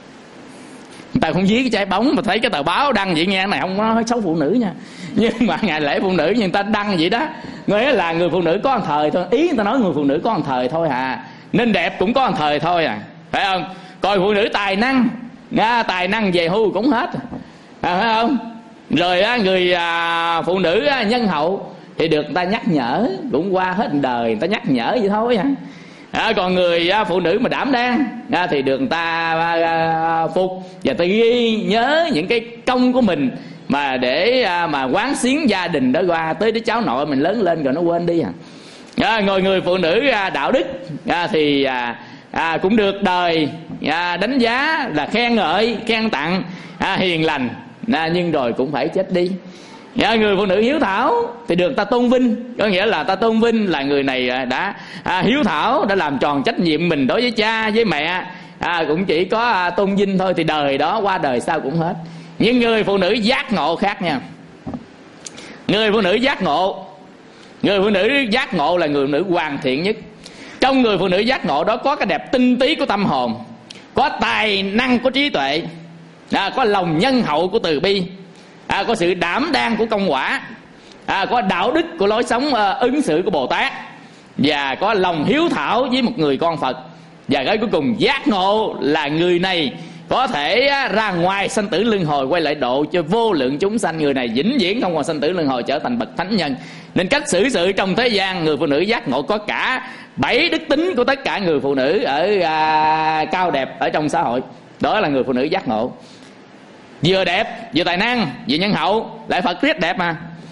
Người ta không dí cái trái bóng mà thấy cái tờ báo đăng vậy, nghe cái này không có nói xấu phụ nữ nha, nhưng mà ngày lễ phụ nữ nhưng người ta đăng vậy đó, nghĩa là người phụ nữ có một thời thôi. Ý người ta nói người phụ nữ có một thời thôi à, nên đẹp cũng có một thời thôi à, phải không? Còn phụ nữ tài năng, nha, tài năng về hưu cũng hết à, phải không? Rồi á, người à, phụ nữ á, nhân hậu thì được người ta nhắc nhở, cũng qua hết đời người ta nhắc nhở vậy thôi à. À, còn người à, phụ nữ mà đảm đang à, thì được người ta à, phục và ta ghi nhớ những cái công của mình mà để à, mà quán xuyến gia đình đó qua tới đứa cháu nội mình lớn lên rồi nó quên đi à. À, ngồi người phụ nữ à, đạo đức à, thì à, à, cũng được đời à, đánh giá là khen ngợi, khen tặng, à, hiền lành, à, nhưng rồi cũng phải chết đi. À, người phụ nữ hiếu thảo thì được ta tôn vinh, có nghĩa là ta tôn vinh là người này đã à, hiếu thảo, đã làm tròn trách nhiệm mình đối với cha với mẹ, à, cũng chỉ có à, tôn vinh thôi, thì đời đó qua đời sau cũng hết. Nhưng người phụ nữ giác ngộ khác nha. Người phụ nữ giác ngộ, người phụ nữ giác ngộ là người phụ nữ hoàn thiện nhất. Trong người phụ nữ giác ngộ đó có cái đẹp tinh tí của tâm hồn, có tài năng của trí tuệ, à, có lòng nhân hậu của từ bi, à, có sự đảm đang của công quả, à, có đạo đức của lối sống à, ứng xử của Bồ Tát, và có lòng hiếu thảo với một người con Phật. Và cái cuối cùng giác ngộ là người này có thể á, ra ngoài sanh tử luân hồi, quay lại độ cho vô lượng chúng sanh. Người này vĩnh viễn không còn sanh tử luân hồi, trở thành bậc thánh nhân. Nên cách xử sự trong thế gian, người phụ nữ giác ngộ có cả bảy đức tính của tất cả người phụ nữ ở à, cao đẹp ở trong xã hội. Đó là người phụ nữ giác ngộ, vừa đẹp, vừa tài năng, vừa nhân hậu, lại Phật rất đẹp mà.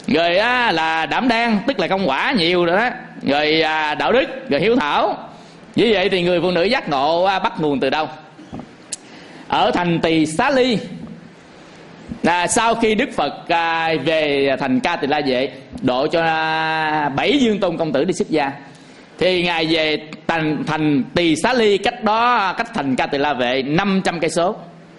rồi á, là đảm đang tức là công quả nhiều rồi đó, rồi à, đạo đức, rồi hiếu thảo. Như vậy thì người phụ nữ giác ngộ à, bắt nguồn từ đâu? Ở thành Tỳ Xá Ly. À, sau khi Đức Phật à, về thành Ca Tỳ La Vệ, độ cho à, bảy Dương Tôn công tử đi xuất gia, thì ngài về thành, thành Tỳ Xá Ly, cách đó cách thành Ca Tỳ La Vệ năm trăm cây số.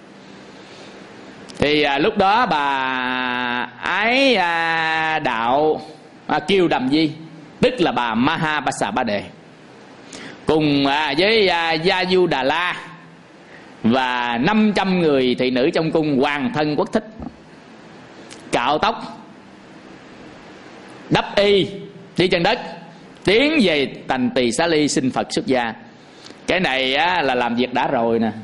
Thì à, lúc đó bà ái à, đạo à, Kiều Đàm Di, tức là bà Maha Ba Xà Ba Đề, cùng à, với à, Gia Du Đà La và năm trăm người thị nữ trong cung hoàng thân quốc thích, cạo tóc, đắp y, đi chân đất, tiến về thành Tỳ Xá Ly xin Phật xuất gia. Cái này á, là làm việc đã rồi nè.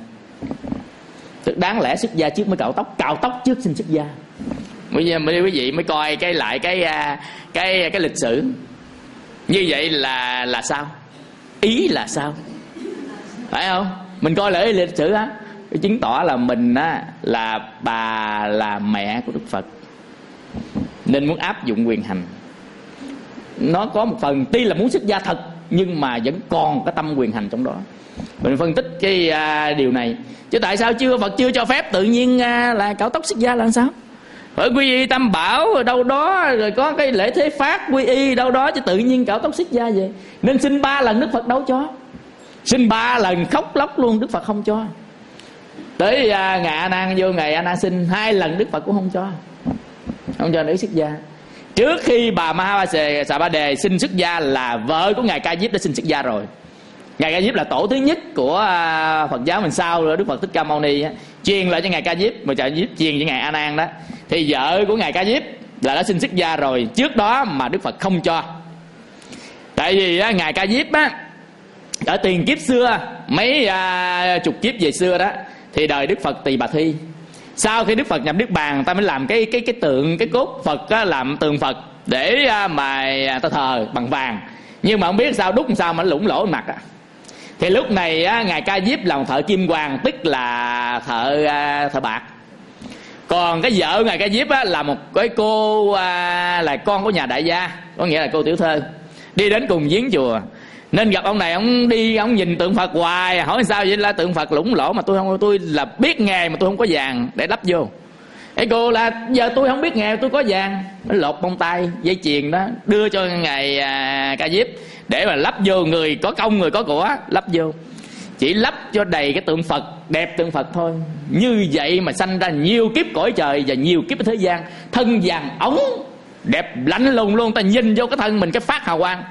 Tức đáng lẽ xuất gia trước mới cạo tóc, cạo tóc trước xin xuất gia. Bây giờ quý vị mới coi cái lại cái cái cái lịch sử. Như vậy là là sao? Ý là sao? Phải không? Mình coi lại lịch sử á, chứng tỏ là mình á là bà là mẹ của Đức Phật, nên muốn áp dụng quyền hành. Nó có một phần tuy là muốn xuất gia thật, nhưng mà vẫn còn cái tâm quyền hành trong đó. Mình phân tích cái à, điều này. Chứ tại sao chưa Phật chưa cho phép tự nhiên à, là cạo tóc xuất gia là sao? Phải quy y Tam Bảo rồi đâu đó, rồi có cái lễ thế phát quy y đâu đó, chứ tự nhiên cạo tóc xuất gia vậy. Nên xin ba lần Đức Phật đâu cho. Xin ba lần khóc lóc luôn, Đức Phật không cho. Tới à, ngày A Nan vô ngày A Nan xin hai lần, Đức Phật cũng không cho. Không cho nữ xuất gia. Trước khi bà Maha Xà Ba Đề xin xuất gia là vợ của ngài Ca Diếp đã xin xuất gia rồi. Ngài Ca Diếp là tổ thứ nhất của Phật giáo mình, sau rồi Đức Phật Thích Ca Mâu Ni á, truyền lại cho ngài Ca Diếp, mà Ca Diếp truyền cho ngài A Nan đó. Thì vợ của ngài Ca Diếp là đã xin xuất gia rồi, trước đó mà Đức Phật không cho. Tại vì á, ngài Ca Diếp á, ở tiền kiếp xưa, mấy à, chục kiếp về xưa đó, thì đời Đức Phật Tỳ Bà Thi. Sau khi Đức Phật nhập Niết Bàn, ta mới làm cái cái cái tượng, cái cốt Phật á, làm tượng Phật để à, mà ta thờ bằng vàng. Nhưng mà không biết sao đúc làm sao mà nó lủng lỗ mặt á. Thì lúc này á, ngài Ca Diếp là một thợ kim hoàng, tức là thợ à, thợ bạc. Còn cái vợ ngài Ca Diếp á, là một cái cô à, là con của nhà đại gia, có nghĩa là cô tiểu thơ, đi đến cùng viếng chùa. Nên gặp ông này, ông đi ông nhìn tượng Phật hoài, hỏi sao vậy, là tượng Phật lủng lỗ mà tôi không, tôi là biết nghề mà tôi không có vàng để lắp vô. Cái cô là giờ tôi không biết nghề, tôi có vàng. Nó lột bông tay dây chuyền đó đưa cho ngài à, Ca Diếp để mà lắp vô, người có công người có của lắp vô. Chỉ lắp cho đầy cái tượng Phật, đẹp tượng Phật thôi. Như vậy mà sanh ra nhiều kiếp cõi trời và nhiều kiếp ở thế gian, thân vàng ống đẹp lạnh lùng luôn, ta nhìn vô cái thân mình cái phát hào quang.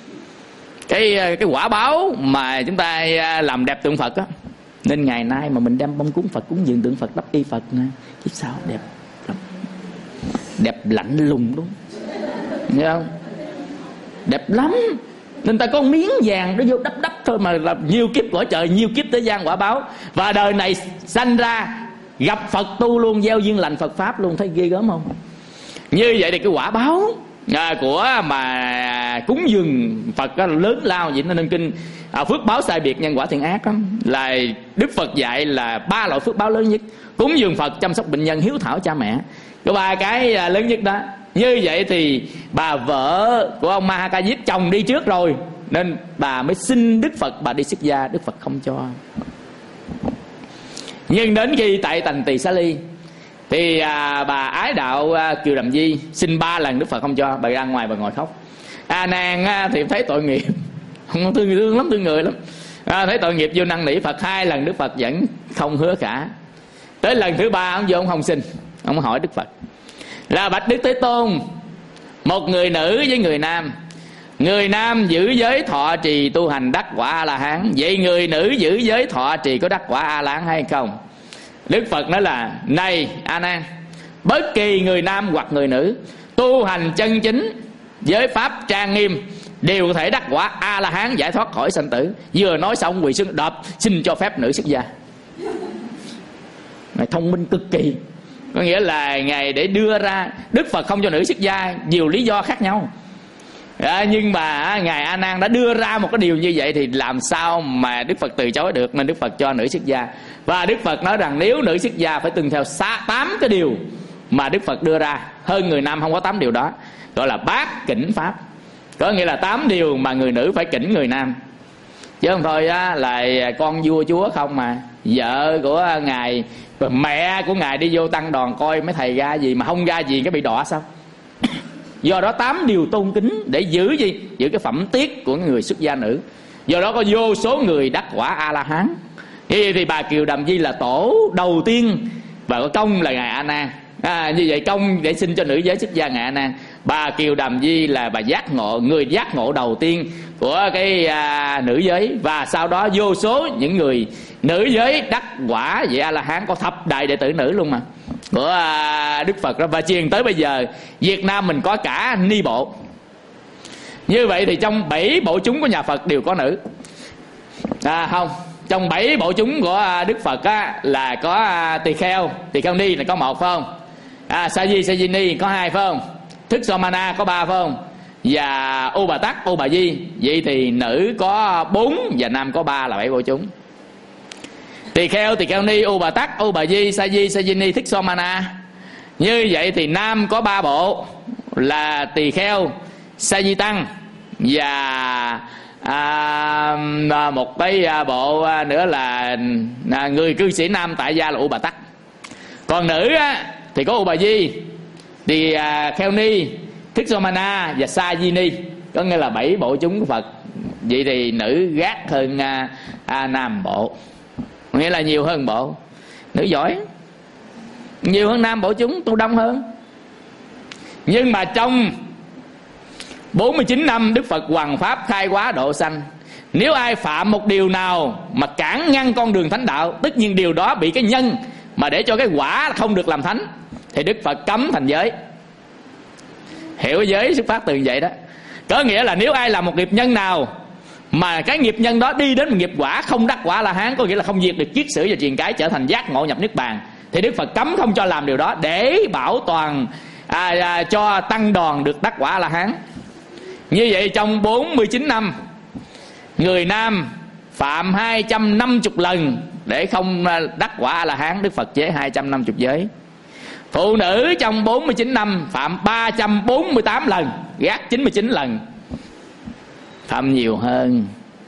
Cái cái quả báo mà chúng ta làm đẹp tượng Phật á, nên ngày nay mà mình đem bông cúng Phật, cúng dường tượng Phật, đắp y Phật nè, chứ sao đẹp lắm, đẹp lạnh lùng luôn, nghe không? Đẹp lắm. Nên ta có miếng vàng nó vô đắp đắp thôi mà là nhiều kiếp cõi trời, nhiều kiếp thế gian quả báo. Và đời này sanh ra gặp Phật tu luôn, gieo duyên lành Phật pháp luôn, thấy ghê gớm không? Như vậy thì cái quả báo à, của mà cúng dường Phật đó lớn lao vậy. Nên kinh à, phước báo sai biệt nhân quả thiện ác đó, là Đức Phật dạy là ba loại phước báo lớn nhất: cúng dường Phật, chăm sóc bệnh nhân, hiếu thảo cha mẹ. Có ba cái à, lớn nhất đó. Như vậy thì bà vợ của ông Ma Ca Diếp, chồng đi trước rồi, nên bà mới xin Đức Phật bà đi xuất gia, Đức Phật không cho. Nhưng đến khi tại thành Tỳ Xá Ly thì à, bà ái đạo à, Kiều Đàm Di xin ba lần, Đức Phật không cho. Bà ra ngoài bà ngồi khóc. A Nan à, thì thấy tội nghiệp, không thương thương lắm, thương người lắm. À, thấy tội nghiệp vô năn nỉ Phật hai lần, Đức Phật vẫn không hứa cả. Tới lần thứ ba ông vô ông không xin, ông hỏi Đức Phật là: bạch Đức Thế Tôn, một người nữ với người nam, người nam giữ giới thọ trì tu hành đắc quả A La Hán, vậy người nữ giữ giới thọ trì có đắc quả A La Hán hay không? Đức Phật nói là: này A Nan, bất kỳ người nam hoặc người nữ tu hành chân chính, giới pháp trang nghiêm, đều có thể đắc quả A La Hán, giải thoát khỏi sanh tử. Vừa nói xong quỳ xuống đập xin cho phép nữ xuất gia. Ngài thông minh cực kỳ. Có nghĩa là Ngài để đưa ra, Đức Phật không cho nữ xuất gia nhiều lý do khác nhau à, nhưng mà Ngài A Nan đã đưa ra một cái điều như vậy thì làm sao mà Đức Phật từ chối được. Nên Đức Phật cho nữ xuất gia. Và Đức Phật nói rằng nếu nữ xuất gia phải tuân theo tám cái điều mà Đức Phật đưa ra, hơn người nam không có tám điều đó, gọi là bát kỉnh pháp. Có nghĩa là tám điều mà người nữ phải kỉnh người nam, chứ không thôi á là con vua chúa không mà. Vợ của ngài, mẹ của ngài đi vô tăng đoàn coi mấy thầy ra gì mà không ra gì cái bị đọa sao? Do đó tám điều tôn kính để giữ gì? Giữ cái phẩm tiết của người xuất gia nữ. Do đó có vô số người đắc quả A La Hán. Như thì bà Kiều Đàm Di là tổ đầu tiên, và có công là ngài A Nan. À, như vậy công để xin cho nữ giới xuất gia ngài A Nan. Bà Kiều Đàm Di là bà giác ngộ, người giác ngộ đầu tiên của cái à, nữ giới. Và sau đó vô số những người nữ giới đắc quả vậy A La Hán, có thập đại đệ tử nữ luôn mà của à, Đức Phật đó. Và truyền tới bây giờ Việt Nam mình có cả ni bộ. Như vậy thì trong bảy bộ chúng của nhà Phật đều có nữ. À không, trong bảy bộ chúng của Đức Phật á, là có à, tỳ kheo, tỳ kheo ni là có một phải không? À, sa di sa di ni có hai phải không? Thức Somana có ba phải không? Và U Bà Tắc, U Bà Di. Vậy thì nữ có bốn và nam có ba là bảy bộ chúng. Tỳ kheo, tỳ kheo ni, U Bà Tắc, U Bà Di, sa di sa di ni, Thức Somana. Như vậy thì nam có ba bộ là tỳ kheo, sa di tăng và à, một cái bộ nữa là à, người cư sĩ nam tại gia là U Bà Tắc. Còn nữ á, thì có U Bà Di, thì à, kheo ni, Thức Somana và sa di ni, có nghĩa là bảy bộ chúng của Phật. Vậy thì nữ gác hơn à, à, nam bộ, nghĩa là nhiều hơn bộ. Nữ giỏi, nhiều hơn nam bộ chúng, tu đông hơn. Nhưng mà trong bốn mươi chín năm Đức Phật hoằng pháp khai hóa độ sanh, nếu ai phạm một điều nào mà cản ngăn con đường thánh đạo, tất nhiên điều đó bị cái nhân mà để cho cái quả không được làm thánh, thì Đức Phật cấm thành giới. Hiểu giới xuất phát từ như vậy đó. Có nghĩa là nếu ai làm một nghiệp nhân nào mà cái nghiệp nhân đó đi đến một nghiệp quả không đắc quả La Hán, có nghĩa là không diệt được kiết sử và truyền cái trở thành giác ngộ nhập niết bàn, thì Đức Phật cấm không cho làm điều đó để bảo toàn à, à, cho tăng đoàn được đắc quả La Hán. Như vậy trong bốn mươi chín năm, người nam phạm hai trăm năm mươi lần để không đắc quả A La Hán, Đức Phật chế hai trăm năm mươi giới. Phụ nữ trong bốn mươi chín năm phạm ba trăm bốn mươi tám lần, gác chín mươi chín lần, phạm nhiều hơn.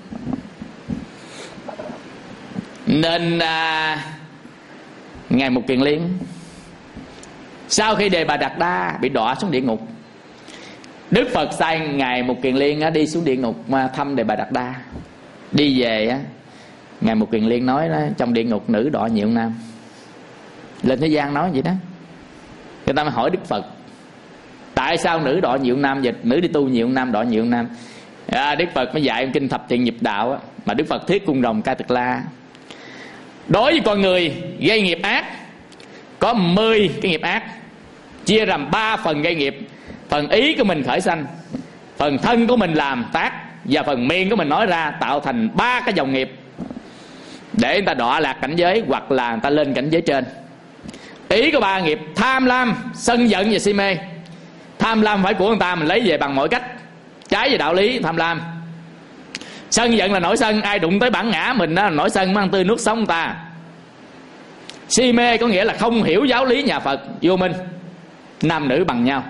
Nên à, Ngài Mục Kiền Liên sau khi Đề Bà Đạt Đa bị đọa xuống địa ngục, Đức Phật sai Ngài Mục Kiền Liên á, đi xuống địa ngục mà thăm Đề Bà Đạt Đa. Đi về á, Ngài Mục Kiền Liên nói đó, trong địa ngục nữ đọa nhiều nam. Lên thế gian nói vậy đó. Người ta mới hỏi Đức Phật tại sao nữ đọa nhiều nam vậy? Nữ đi tu nhiều nam, đọa nhiều nam. à, Đức Phật mới dạy kinh thập thiện nghiệp đạo á, mà Đức Phật thuyết cung rồng Ca Tịch La. Đối với con người gây nghiệp ác có mười cái nghiệp ác, chia làm ba phần gây nghiệp. Phần ý của mình khởi sanh, phần thân của mình làm tác, và phần miệng của mình nói ra, tạo thành ba cái dòng nghiệp để người ta đọa lạc cảnh giới hoặc là người ta lên cảnh giới trên. Ý có ba nghiệp: tham lam, sân giận và si mê. Tham lam phải của người ta, mình lấy về bằng mọi cách, trái về đạo lý tham lam. Sân giận là nổi sân, ai đụng tới bản ngã mình đó nổi sân, mang tươi nuốt sống người ta. Si mê có nghĩa là không hiểu giáo lý nhà Phật, vô minh, nam nữ bằng nhau.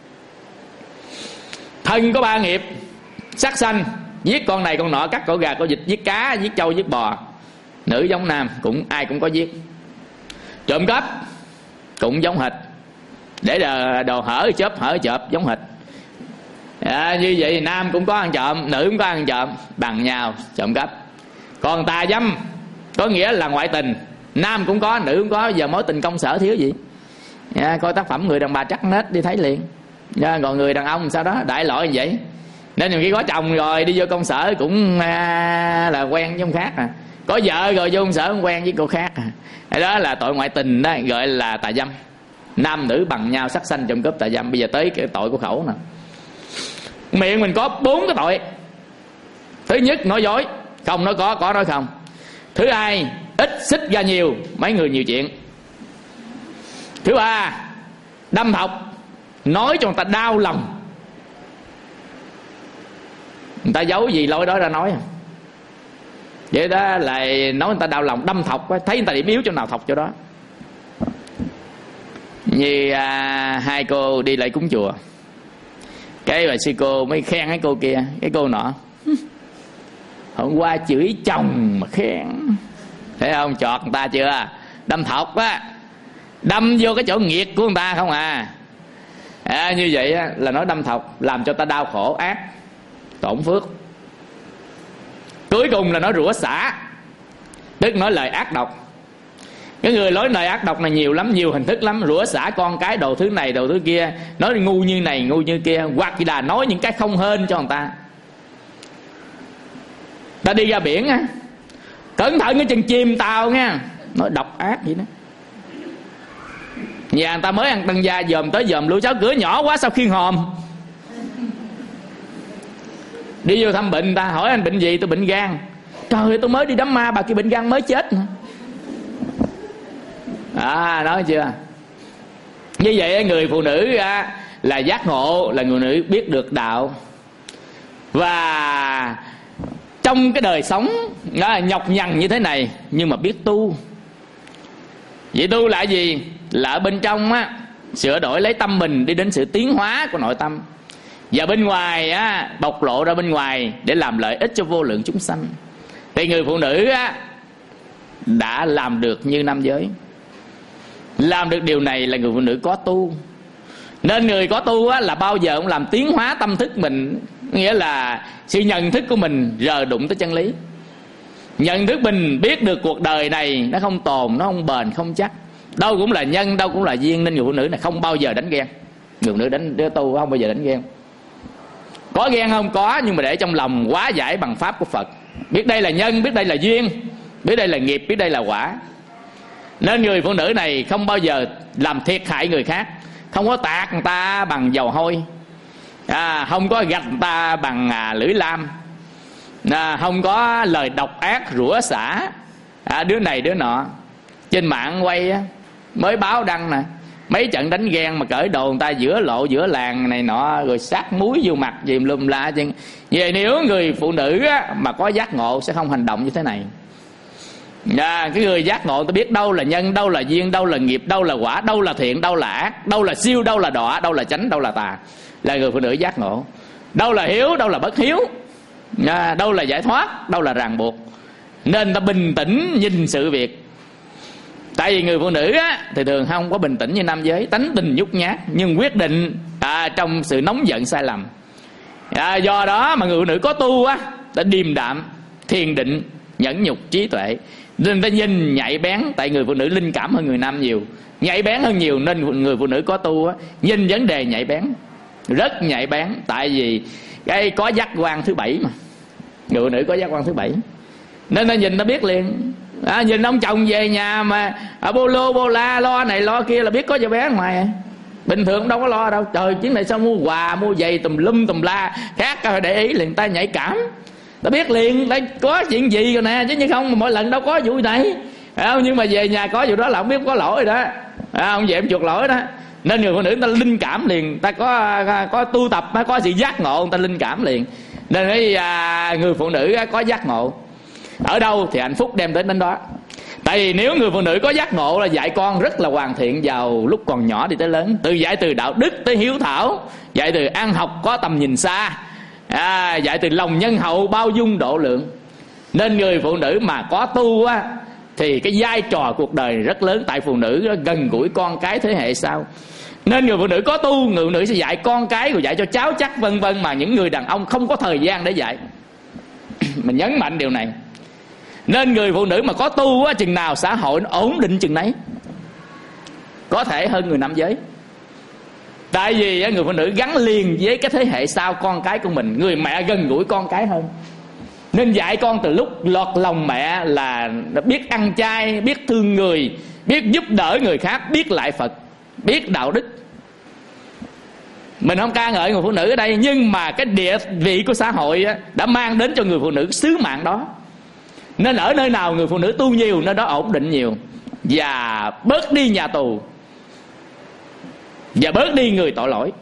Thân có ba nghiệp: sát sanh, giết con này con nọ, cắt cổ gà cổ vịt, giết cá, giết trâu, giết bò. Nữ giống nam, cũng ai cũng có giết. Trộm cắp cũng giống hệt, để đồ, đồ hở chớp hở chợp giống hệt. à, Như vậy thì nam cũng có ăn trộm, nữ cũng có ăn trộm, bằng nhau trộm cắp. Còn tà dâm có nghĩa là ngoại tình, nam cũng có, nữ cũng có. Giờ mối tình công sở thiếu gì? à, Coi tác phẩm Người Đàn Bà Chắc Nết đi thấy liền. à, Còn người đàn ông sao đó đại loại như vậy. Nên nhiều khi có chồng rồi đi vô công sở cũng à, là quen với ông khác à. Có vợ rồi vô công sở cũng quen với cô khác à. Đó là tội ngoại tình đó, gọi là tà dâm. Nam nữ bằng nhau, sát sanh, trộm cướp, tà dâm. Bây giờ tới cái tội của khẩu nè. Miệng mình có bốn cái tội. Thứ nhất, nói dối, không nói có, có nói không. Thứ hai, ít xích ra nhiều, mấy người nhiều chuyện. Thứ ba, đâm thọc, nói cho người ta đau lòng. Người ta giấu gì lối đó ra nói. Vậy đó là nói người ta đau lòng, đâm thọc, thấy người ta điểm yếu chỗ nào thọc chỗ đó. Như à, hai cô đi lại cúng chùa, cái bà sư cô mới khen cái cô kia, cái cô nọ hôm qua chửi chồng mà khen, thấy không? Chọt người ta chưa? Đâm thọc á, đâm vô cái chỗ nghiệt của người ta không à, à như vậy á, là nói đâm thọc làm cho ta đau khổ ác, tổn phước. Cuối cùng là nói rủa xả, tức nói lời ác độc. Cái người nói lời ác độc này nhiều lắm, nhiều hình thức lắm. Rủa xả con cái đồ thứ này đồ thứ kia, nói ngu như này ngu như kia, hoặc là nói những cái không hên cho người ta. Ta đi ra biển á, cẩn thận cái chân chim tao nha, nói độc ác vậy đó. Nhà người ta mới ăn tân gia dòm tới dòm lui, cháu cửa nhỏ quá sao khiêng hòm. Đi vô thăm bệnh, ta hỏi anh bệnh gì? Tôi bệnh gan. Trời ơi, tôi mới đi đám ma, bà kia bệnh gan mới chết nữa. À, nói chưa? Như vậy người phụ nữ là giác ngộ, là người nữ biết được đạo. Và trong cái đời sống đó, nhọc nhằn như thế này, nhưng mà biết tu. Vậy tu là gì? Là ở bên trong á, sửa đổi lấy tâm mình đi đến sự tiến hóa của nội tâm, và bên ngoài á, bộc lộ ra bên ngoài để làm lợi ích cho vô lượng chúng sanh. Thì người phụ nữ á, đã làm được như nam giới. Làm được điều này là người phụ nữ có tu. Nên người có tu á, là bao giờ cũng làm tiến hóa tâm thức mình, nghĩa là sự nhận thức của mình rờ đụng tới chân lý. Nhận thức mình biết được cuộc đời này nó không tồn, nó không bền, không chắc, đâu cũng là nhân, đâu cũng là duyên. Nên người phụ nữ này không bao giờ đánh ghen. Người phụ nữ đánh đứa tu không bao giờ đánh ghen. Có ghen không? Có, nhưng mà để trong lòng hóa giải bằng pháp của Phật. Biết đây là nhân, biết đây là duyên, biết đây là nghiệp, biết đây là quả. Nên người phụ nữ này không bao giờ làm thiệt hại người khác. Không có tạt người ta bằng dầu hôi, à, không có gạch người ta bằng à, lưỡi lam, à, không có lời độc ác rủa xả à, đứa này đứa nọ. Trên mạng quay á, mới báo đăng nè, mấy trận đánh ghen mà cởi đồ người ta giữa lộ giữa làng này nọ, rồi sát muối vô mặt gì lum la. Vậy nếu người phụ nữ á, mà có giác ngộ sẽ không hành động như thế này. À, cái người giác ngộ ta biết đâu là nhân, đâu là duyên, đâu là nghiệp, đâu là quả, đâu là thiện, đâu là ác, đâu là siêu, đâu là đọa, đâu là chánh, đâu là tà. Là người phụ nữ giác ngộ. Đâu là hiếu, đâu là bất hiếu, à, đâu là giải thoát, đâu là ràng buộc. Nên ta bình tĩnh nhìn sự việc. Tại vì người phụ nữ á, thì thường không có bình tĩnh như nam giới, tánh tình nhút nhát, nhưng quyết định à, trong sự nóng giận sai lầm. À, do đó mà người phụ nữ có tu á, ta điềm đạm, thiền định, nhẫn nhục, trí tuệ. Nên ta nhìn nhạy bén. Tại người phụ nữ linh cảm hơn người nam nhiều, nhạy bén hơn nhiều. Nên người phụ nữ có tu á, nhìn vấn đề nhạy bén, rất nhạy bén. Tại vì cái có giác quan thứ bảy mà. Người phụ nữ có giác quan thứ bảy, nên ta nhìn nó biết liền. À, nhìn ông chồng về nhà mà à, bô lô bô la lo này lo kia là biết có cho bé ngoài. Bình thường đâu có lo đâu. Trời, chuyến này sao mua quà mua giày tùm lum tùm la, khác phải để ý liền. Ta nhạy cảm, ta biết liền đây có chuyện gì rồi nè, chứ như không mà mỗi lần đâu có vụ này. À, nhưng mà về nhà có vụ đó là không biết có lỗi rồi đó. À, ông về em chuộc lỗi đó. Nên người phụ nữ ta linh cảm liền, ta có có tu tập, có sự giác ngộ, người ta linh cảm liền. Nên ấy, à, người phụ nữ có giác ngộ ở đâu thì hạnh phúc đem đến đến đó. Tại vì nếu người phụ nữ có giác ngộ là dạy con rất là hoàn thiện vào lúc còn nhỏ đi tới lớn. Từ dạy từ đạo đức tới hiếu thảo, dạy từ ăn học có tầm nhìn xa, à, dạy từ lòng nhân hậu bao dung độ lượng. Nên người phụ nữ mà có tu á, thì cái vai trò cuộc đời rất lớn. Tại phụ nữ gần gũi con cái thế hệ sau. Nên người phụ nữ có tu, người phụ nữ sẽ dạy con cái, rồi dạy cho cháu chắc vân vân, mà những người đàn ông không có thời gian để dạy. Mình nhấn mạnh điều này. Nên người phụ nữ mà có tu á, chừng nào xã hội nó ổn định chừng nấy, có thể hơn người nam giới. Tại vì người phụ nữ gắn liền với cái thế hệ sau, con cái của mình. Người mẹ gần gũi con cái hơn, nên dạy con từ lúc lọt lòng mẹ là biết ăn chay, biết thương người, biết giúp đỡ người khác, biết lại Phật, biết đạo đức. Mình không ca ngợi người phụ nữ ở đây, nhưng mà cái địa vị của xã hội đã mang đến cho người phụ nữ sứ mạng đó. Nên ở nơi nào người phụ nữ tu nhiều, nơi đó ổn định nhiều, và bớt đi nhà tù, và bớt đi người tội lỗi.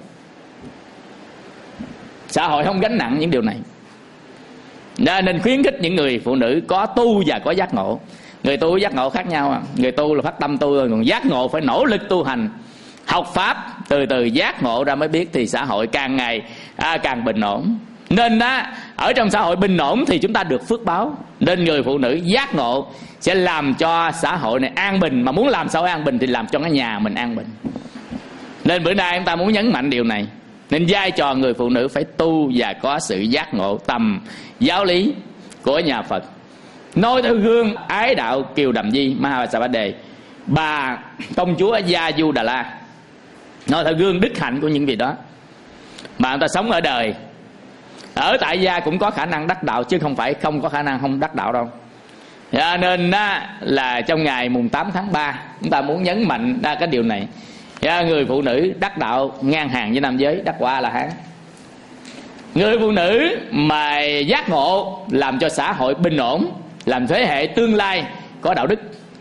Xã hội không gánh nặng những điều này. Nên khuyến khích những người phụ nữ có tu và có giác ngộ. Người tu giác ngộ khác nhau à. Người tu là phát tâm tu rồi, còn giác ngộ phải nỗ lực tu hành. học pháp từ từ giác ngộ ra mới biết, thì xã hội càng ngày à, càng bình ổn. Nên á, ở trong xã hội bình ổn thì chúng ta được phước báo. Nên người phụ nữ giác ngộ sẽ làm cho xã hội này an bình. Mà muốn làm xã hội an bình thì làm cho cái nhà mình an bình. Nên bữa nay chúng ta muốn nhấn mạnh điều này. Nên vai trò người phụ nữ phải tu và có sự giác ngộ tầm giáo lý của nhà Phật. Nói theo gương ái đạo Kiều Đầm Di Mahasabade, bà công chúa Gia Du Đà La, nói theo gương đức hạnh của những vị đó mà người ta sống ở đời. Ở tại gia cũng có khả năng đắc đạo, chứ không phải không có khả năng không đắc đạo đâu. Cho nên á, là trong ngày mùng tám tháng ba chúng ta muốn nhấn mạnh ra cái điều này. Người phụ nữ đắc đạo ngang hàng với nam giới, đắc quả là hán. Người phụ nữ mà giác ngộ làm cho xã hội bình ổn, làm thế hệ tương lai có đạo đức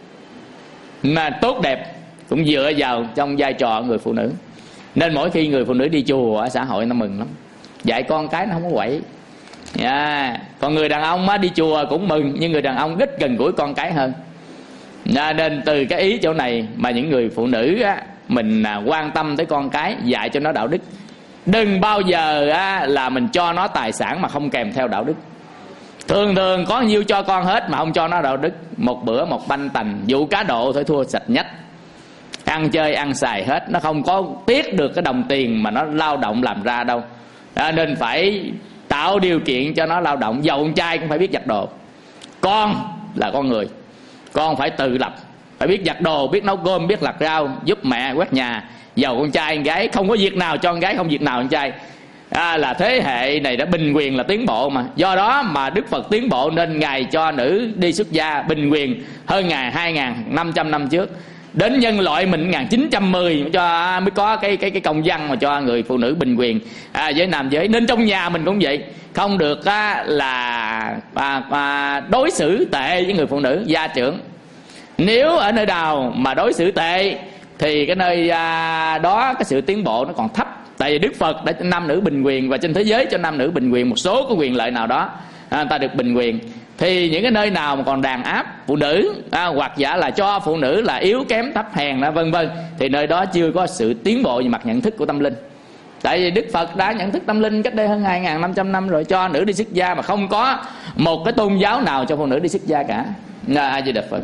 mà tốt đẹp, cũng dựa vào trong vai trò người phụ nữ. Nên mỗi khi người phụ nữ đi chùa ở xã hội nó mừng lắm, dạy con cái nó không có quậy. Yeah. Còn người đàn ông á, đi chùa cũng mừng, nhưng người đàn ông rất gần gũi con cái hơn. Yeah. Nên từ cái ý chỗ này mà những người phụ nữ á, mình à, quan tâm tới con cái, dạy cho nó đạo đức. Đừng bao giờ á, là mình cho nó tài sản mà không kèm theo đạo đức. Thường thường có nhiêu cho con hết mà không cho nó đạo đức. Một bữa một banh tành, vụ cá độ thôi thua sạch nhách. Ăn chơi ăn xài hết, nó không có tiếc được cái đồng tiền mà nó lao động làm ra đâu. Đó, nên phải tạo điều kiện cho nó lao động. Dầu con trai cũng phải biết giặt đồ. Con là con người, con phải tự lập, phải biết giặt đồ, biết nấu cơm, biết lặt rau, giúp mẹ quét nhà. Dầu con trai con gái không có việc nào cho con gái, không việc nào con trai. À, là thế hệ này đã bình quyền là tiến bộ mà. Do đó mà Đức Phật tiến bộ nên Ngài cho nữ đi xuất gia bình quyền hơn Ngài hai nghìn năm trăm năm trước. Đến nhân loại mình một nghìn chín trăm mười cho mới có cái cái cái công văn mà cho người phụ nữ bình quyền à, với nam giới. Nên trong nhà mình cũng vậy, không được á, là à, à, đối xử tệ với người phụ nữ gia trưởng. Nếu ở nơi nào mà đối xử tệ thì cái nơi à, đó cái sự tiến bộ nó còn thấp. Tại vì Đức Phật đã cho nam nữ bình quyền, và trên thế giới cho nam nữ bình quyền một số cái quyền lợi nào đó à, người ta được bình quyền. Thì những cái nơi nào mà còn đàn áp phụ nữ à, hoặc giả là cho phụ nữ là yếu kém thấp hèn đó, vân vân, thì nơi đó chưa có sự tiến bộ về mặt nhận thức của tâm linh. Tại vì Đức Phật đã nhận thức tâm linh cách đây hơn hai nghìn năm trăm năm rồi, cho nữ đi xuất gia mà không có một cái tôn giáo nào cho phụ nữ đi xuất gia cả. A Di Đà Phật.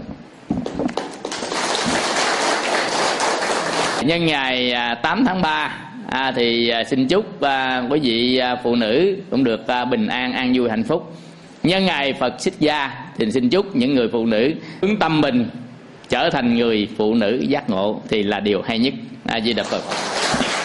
Nhân ngày tám tháng ba à, thì xin chúc à, quý vị à, phụ nữ cũng được à, bình an, an vui, hạnh phúc. Nhân ngày Phật xuất gia thì xin chúc những người phụ nữ hướng tâm mình trở thành người phụ nữ giác ngộ thì là điều hay nhất. A Di Đà Phật.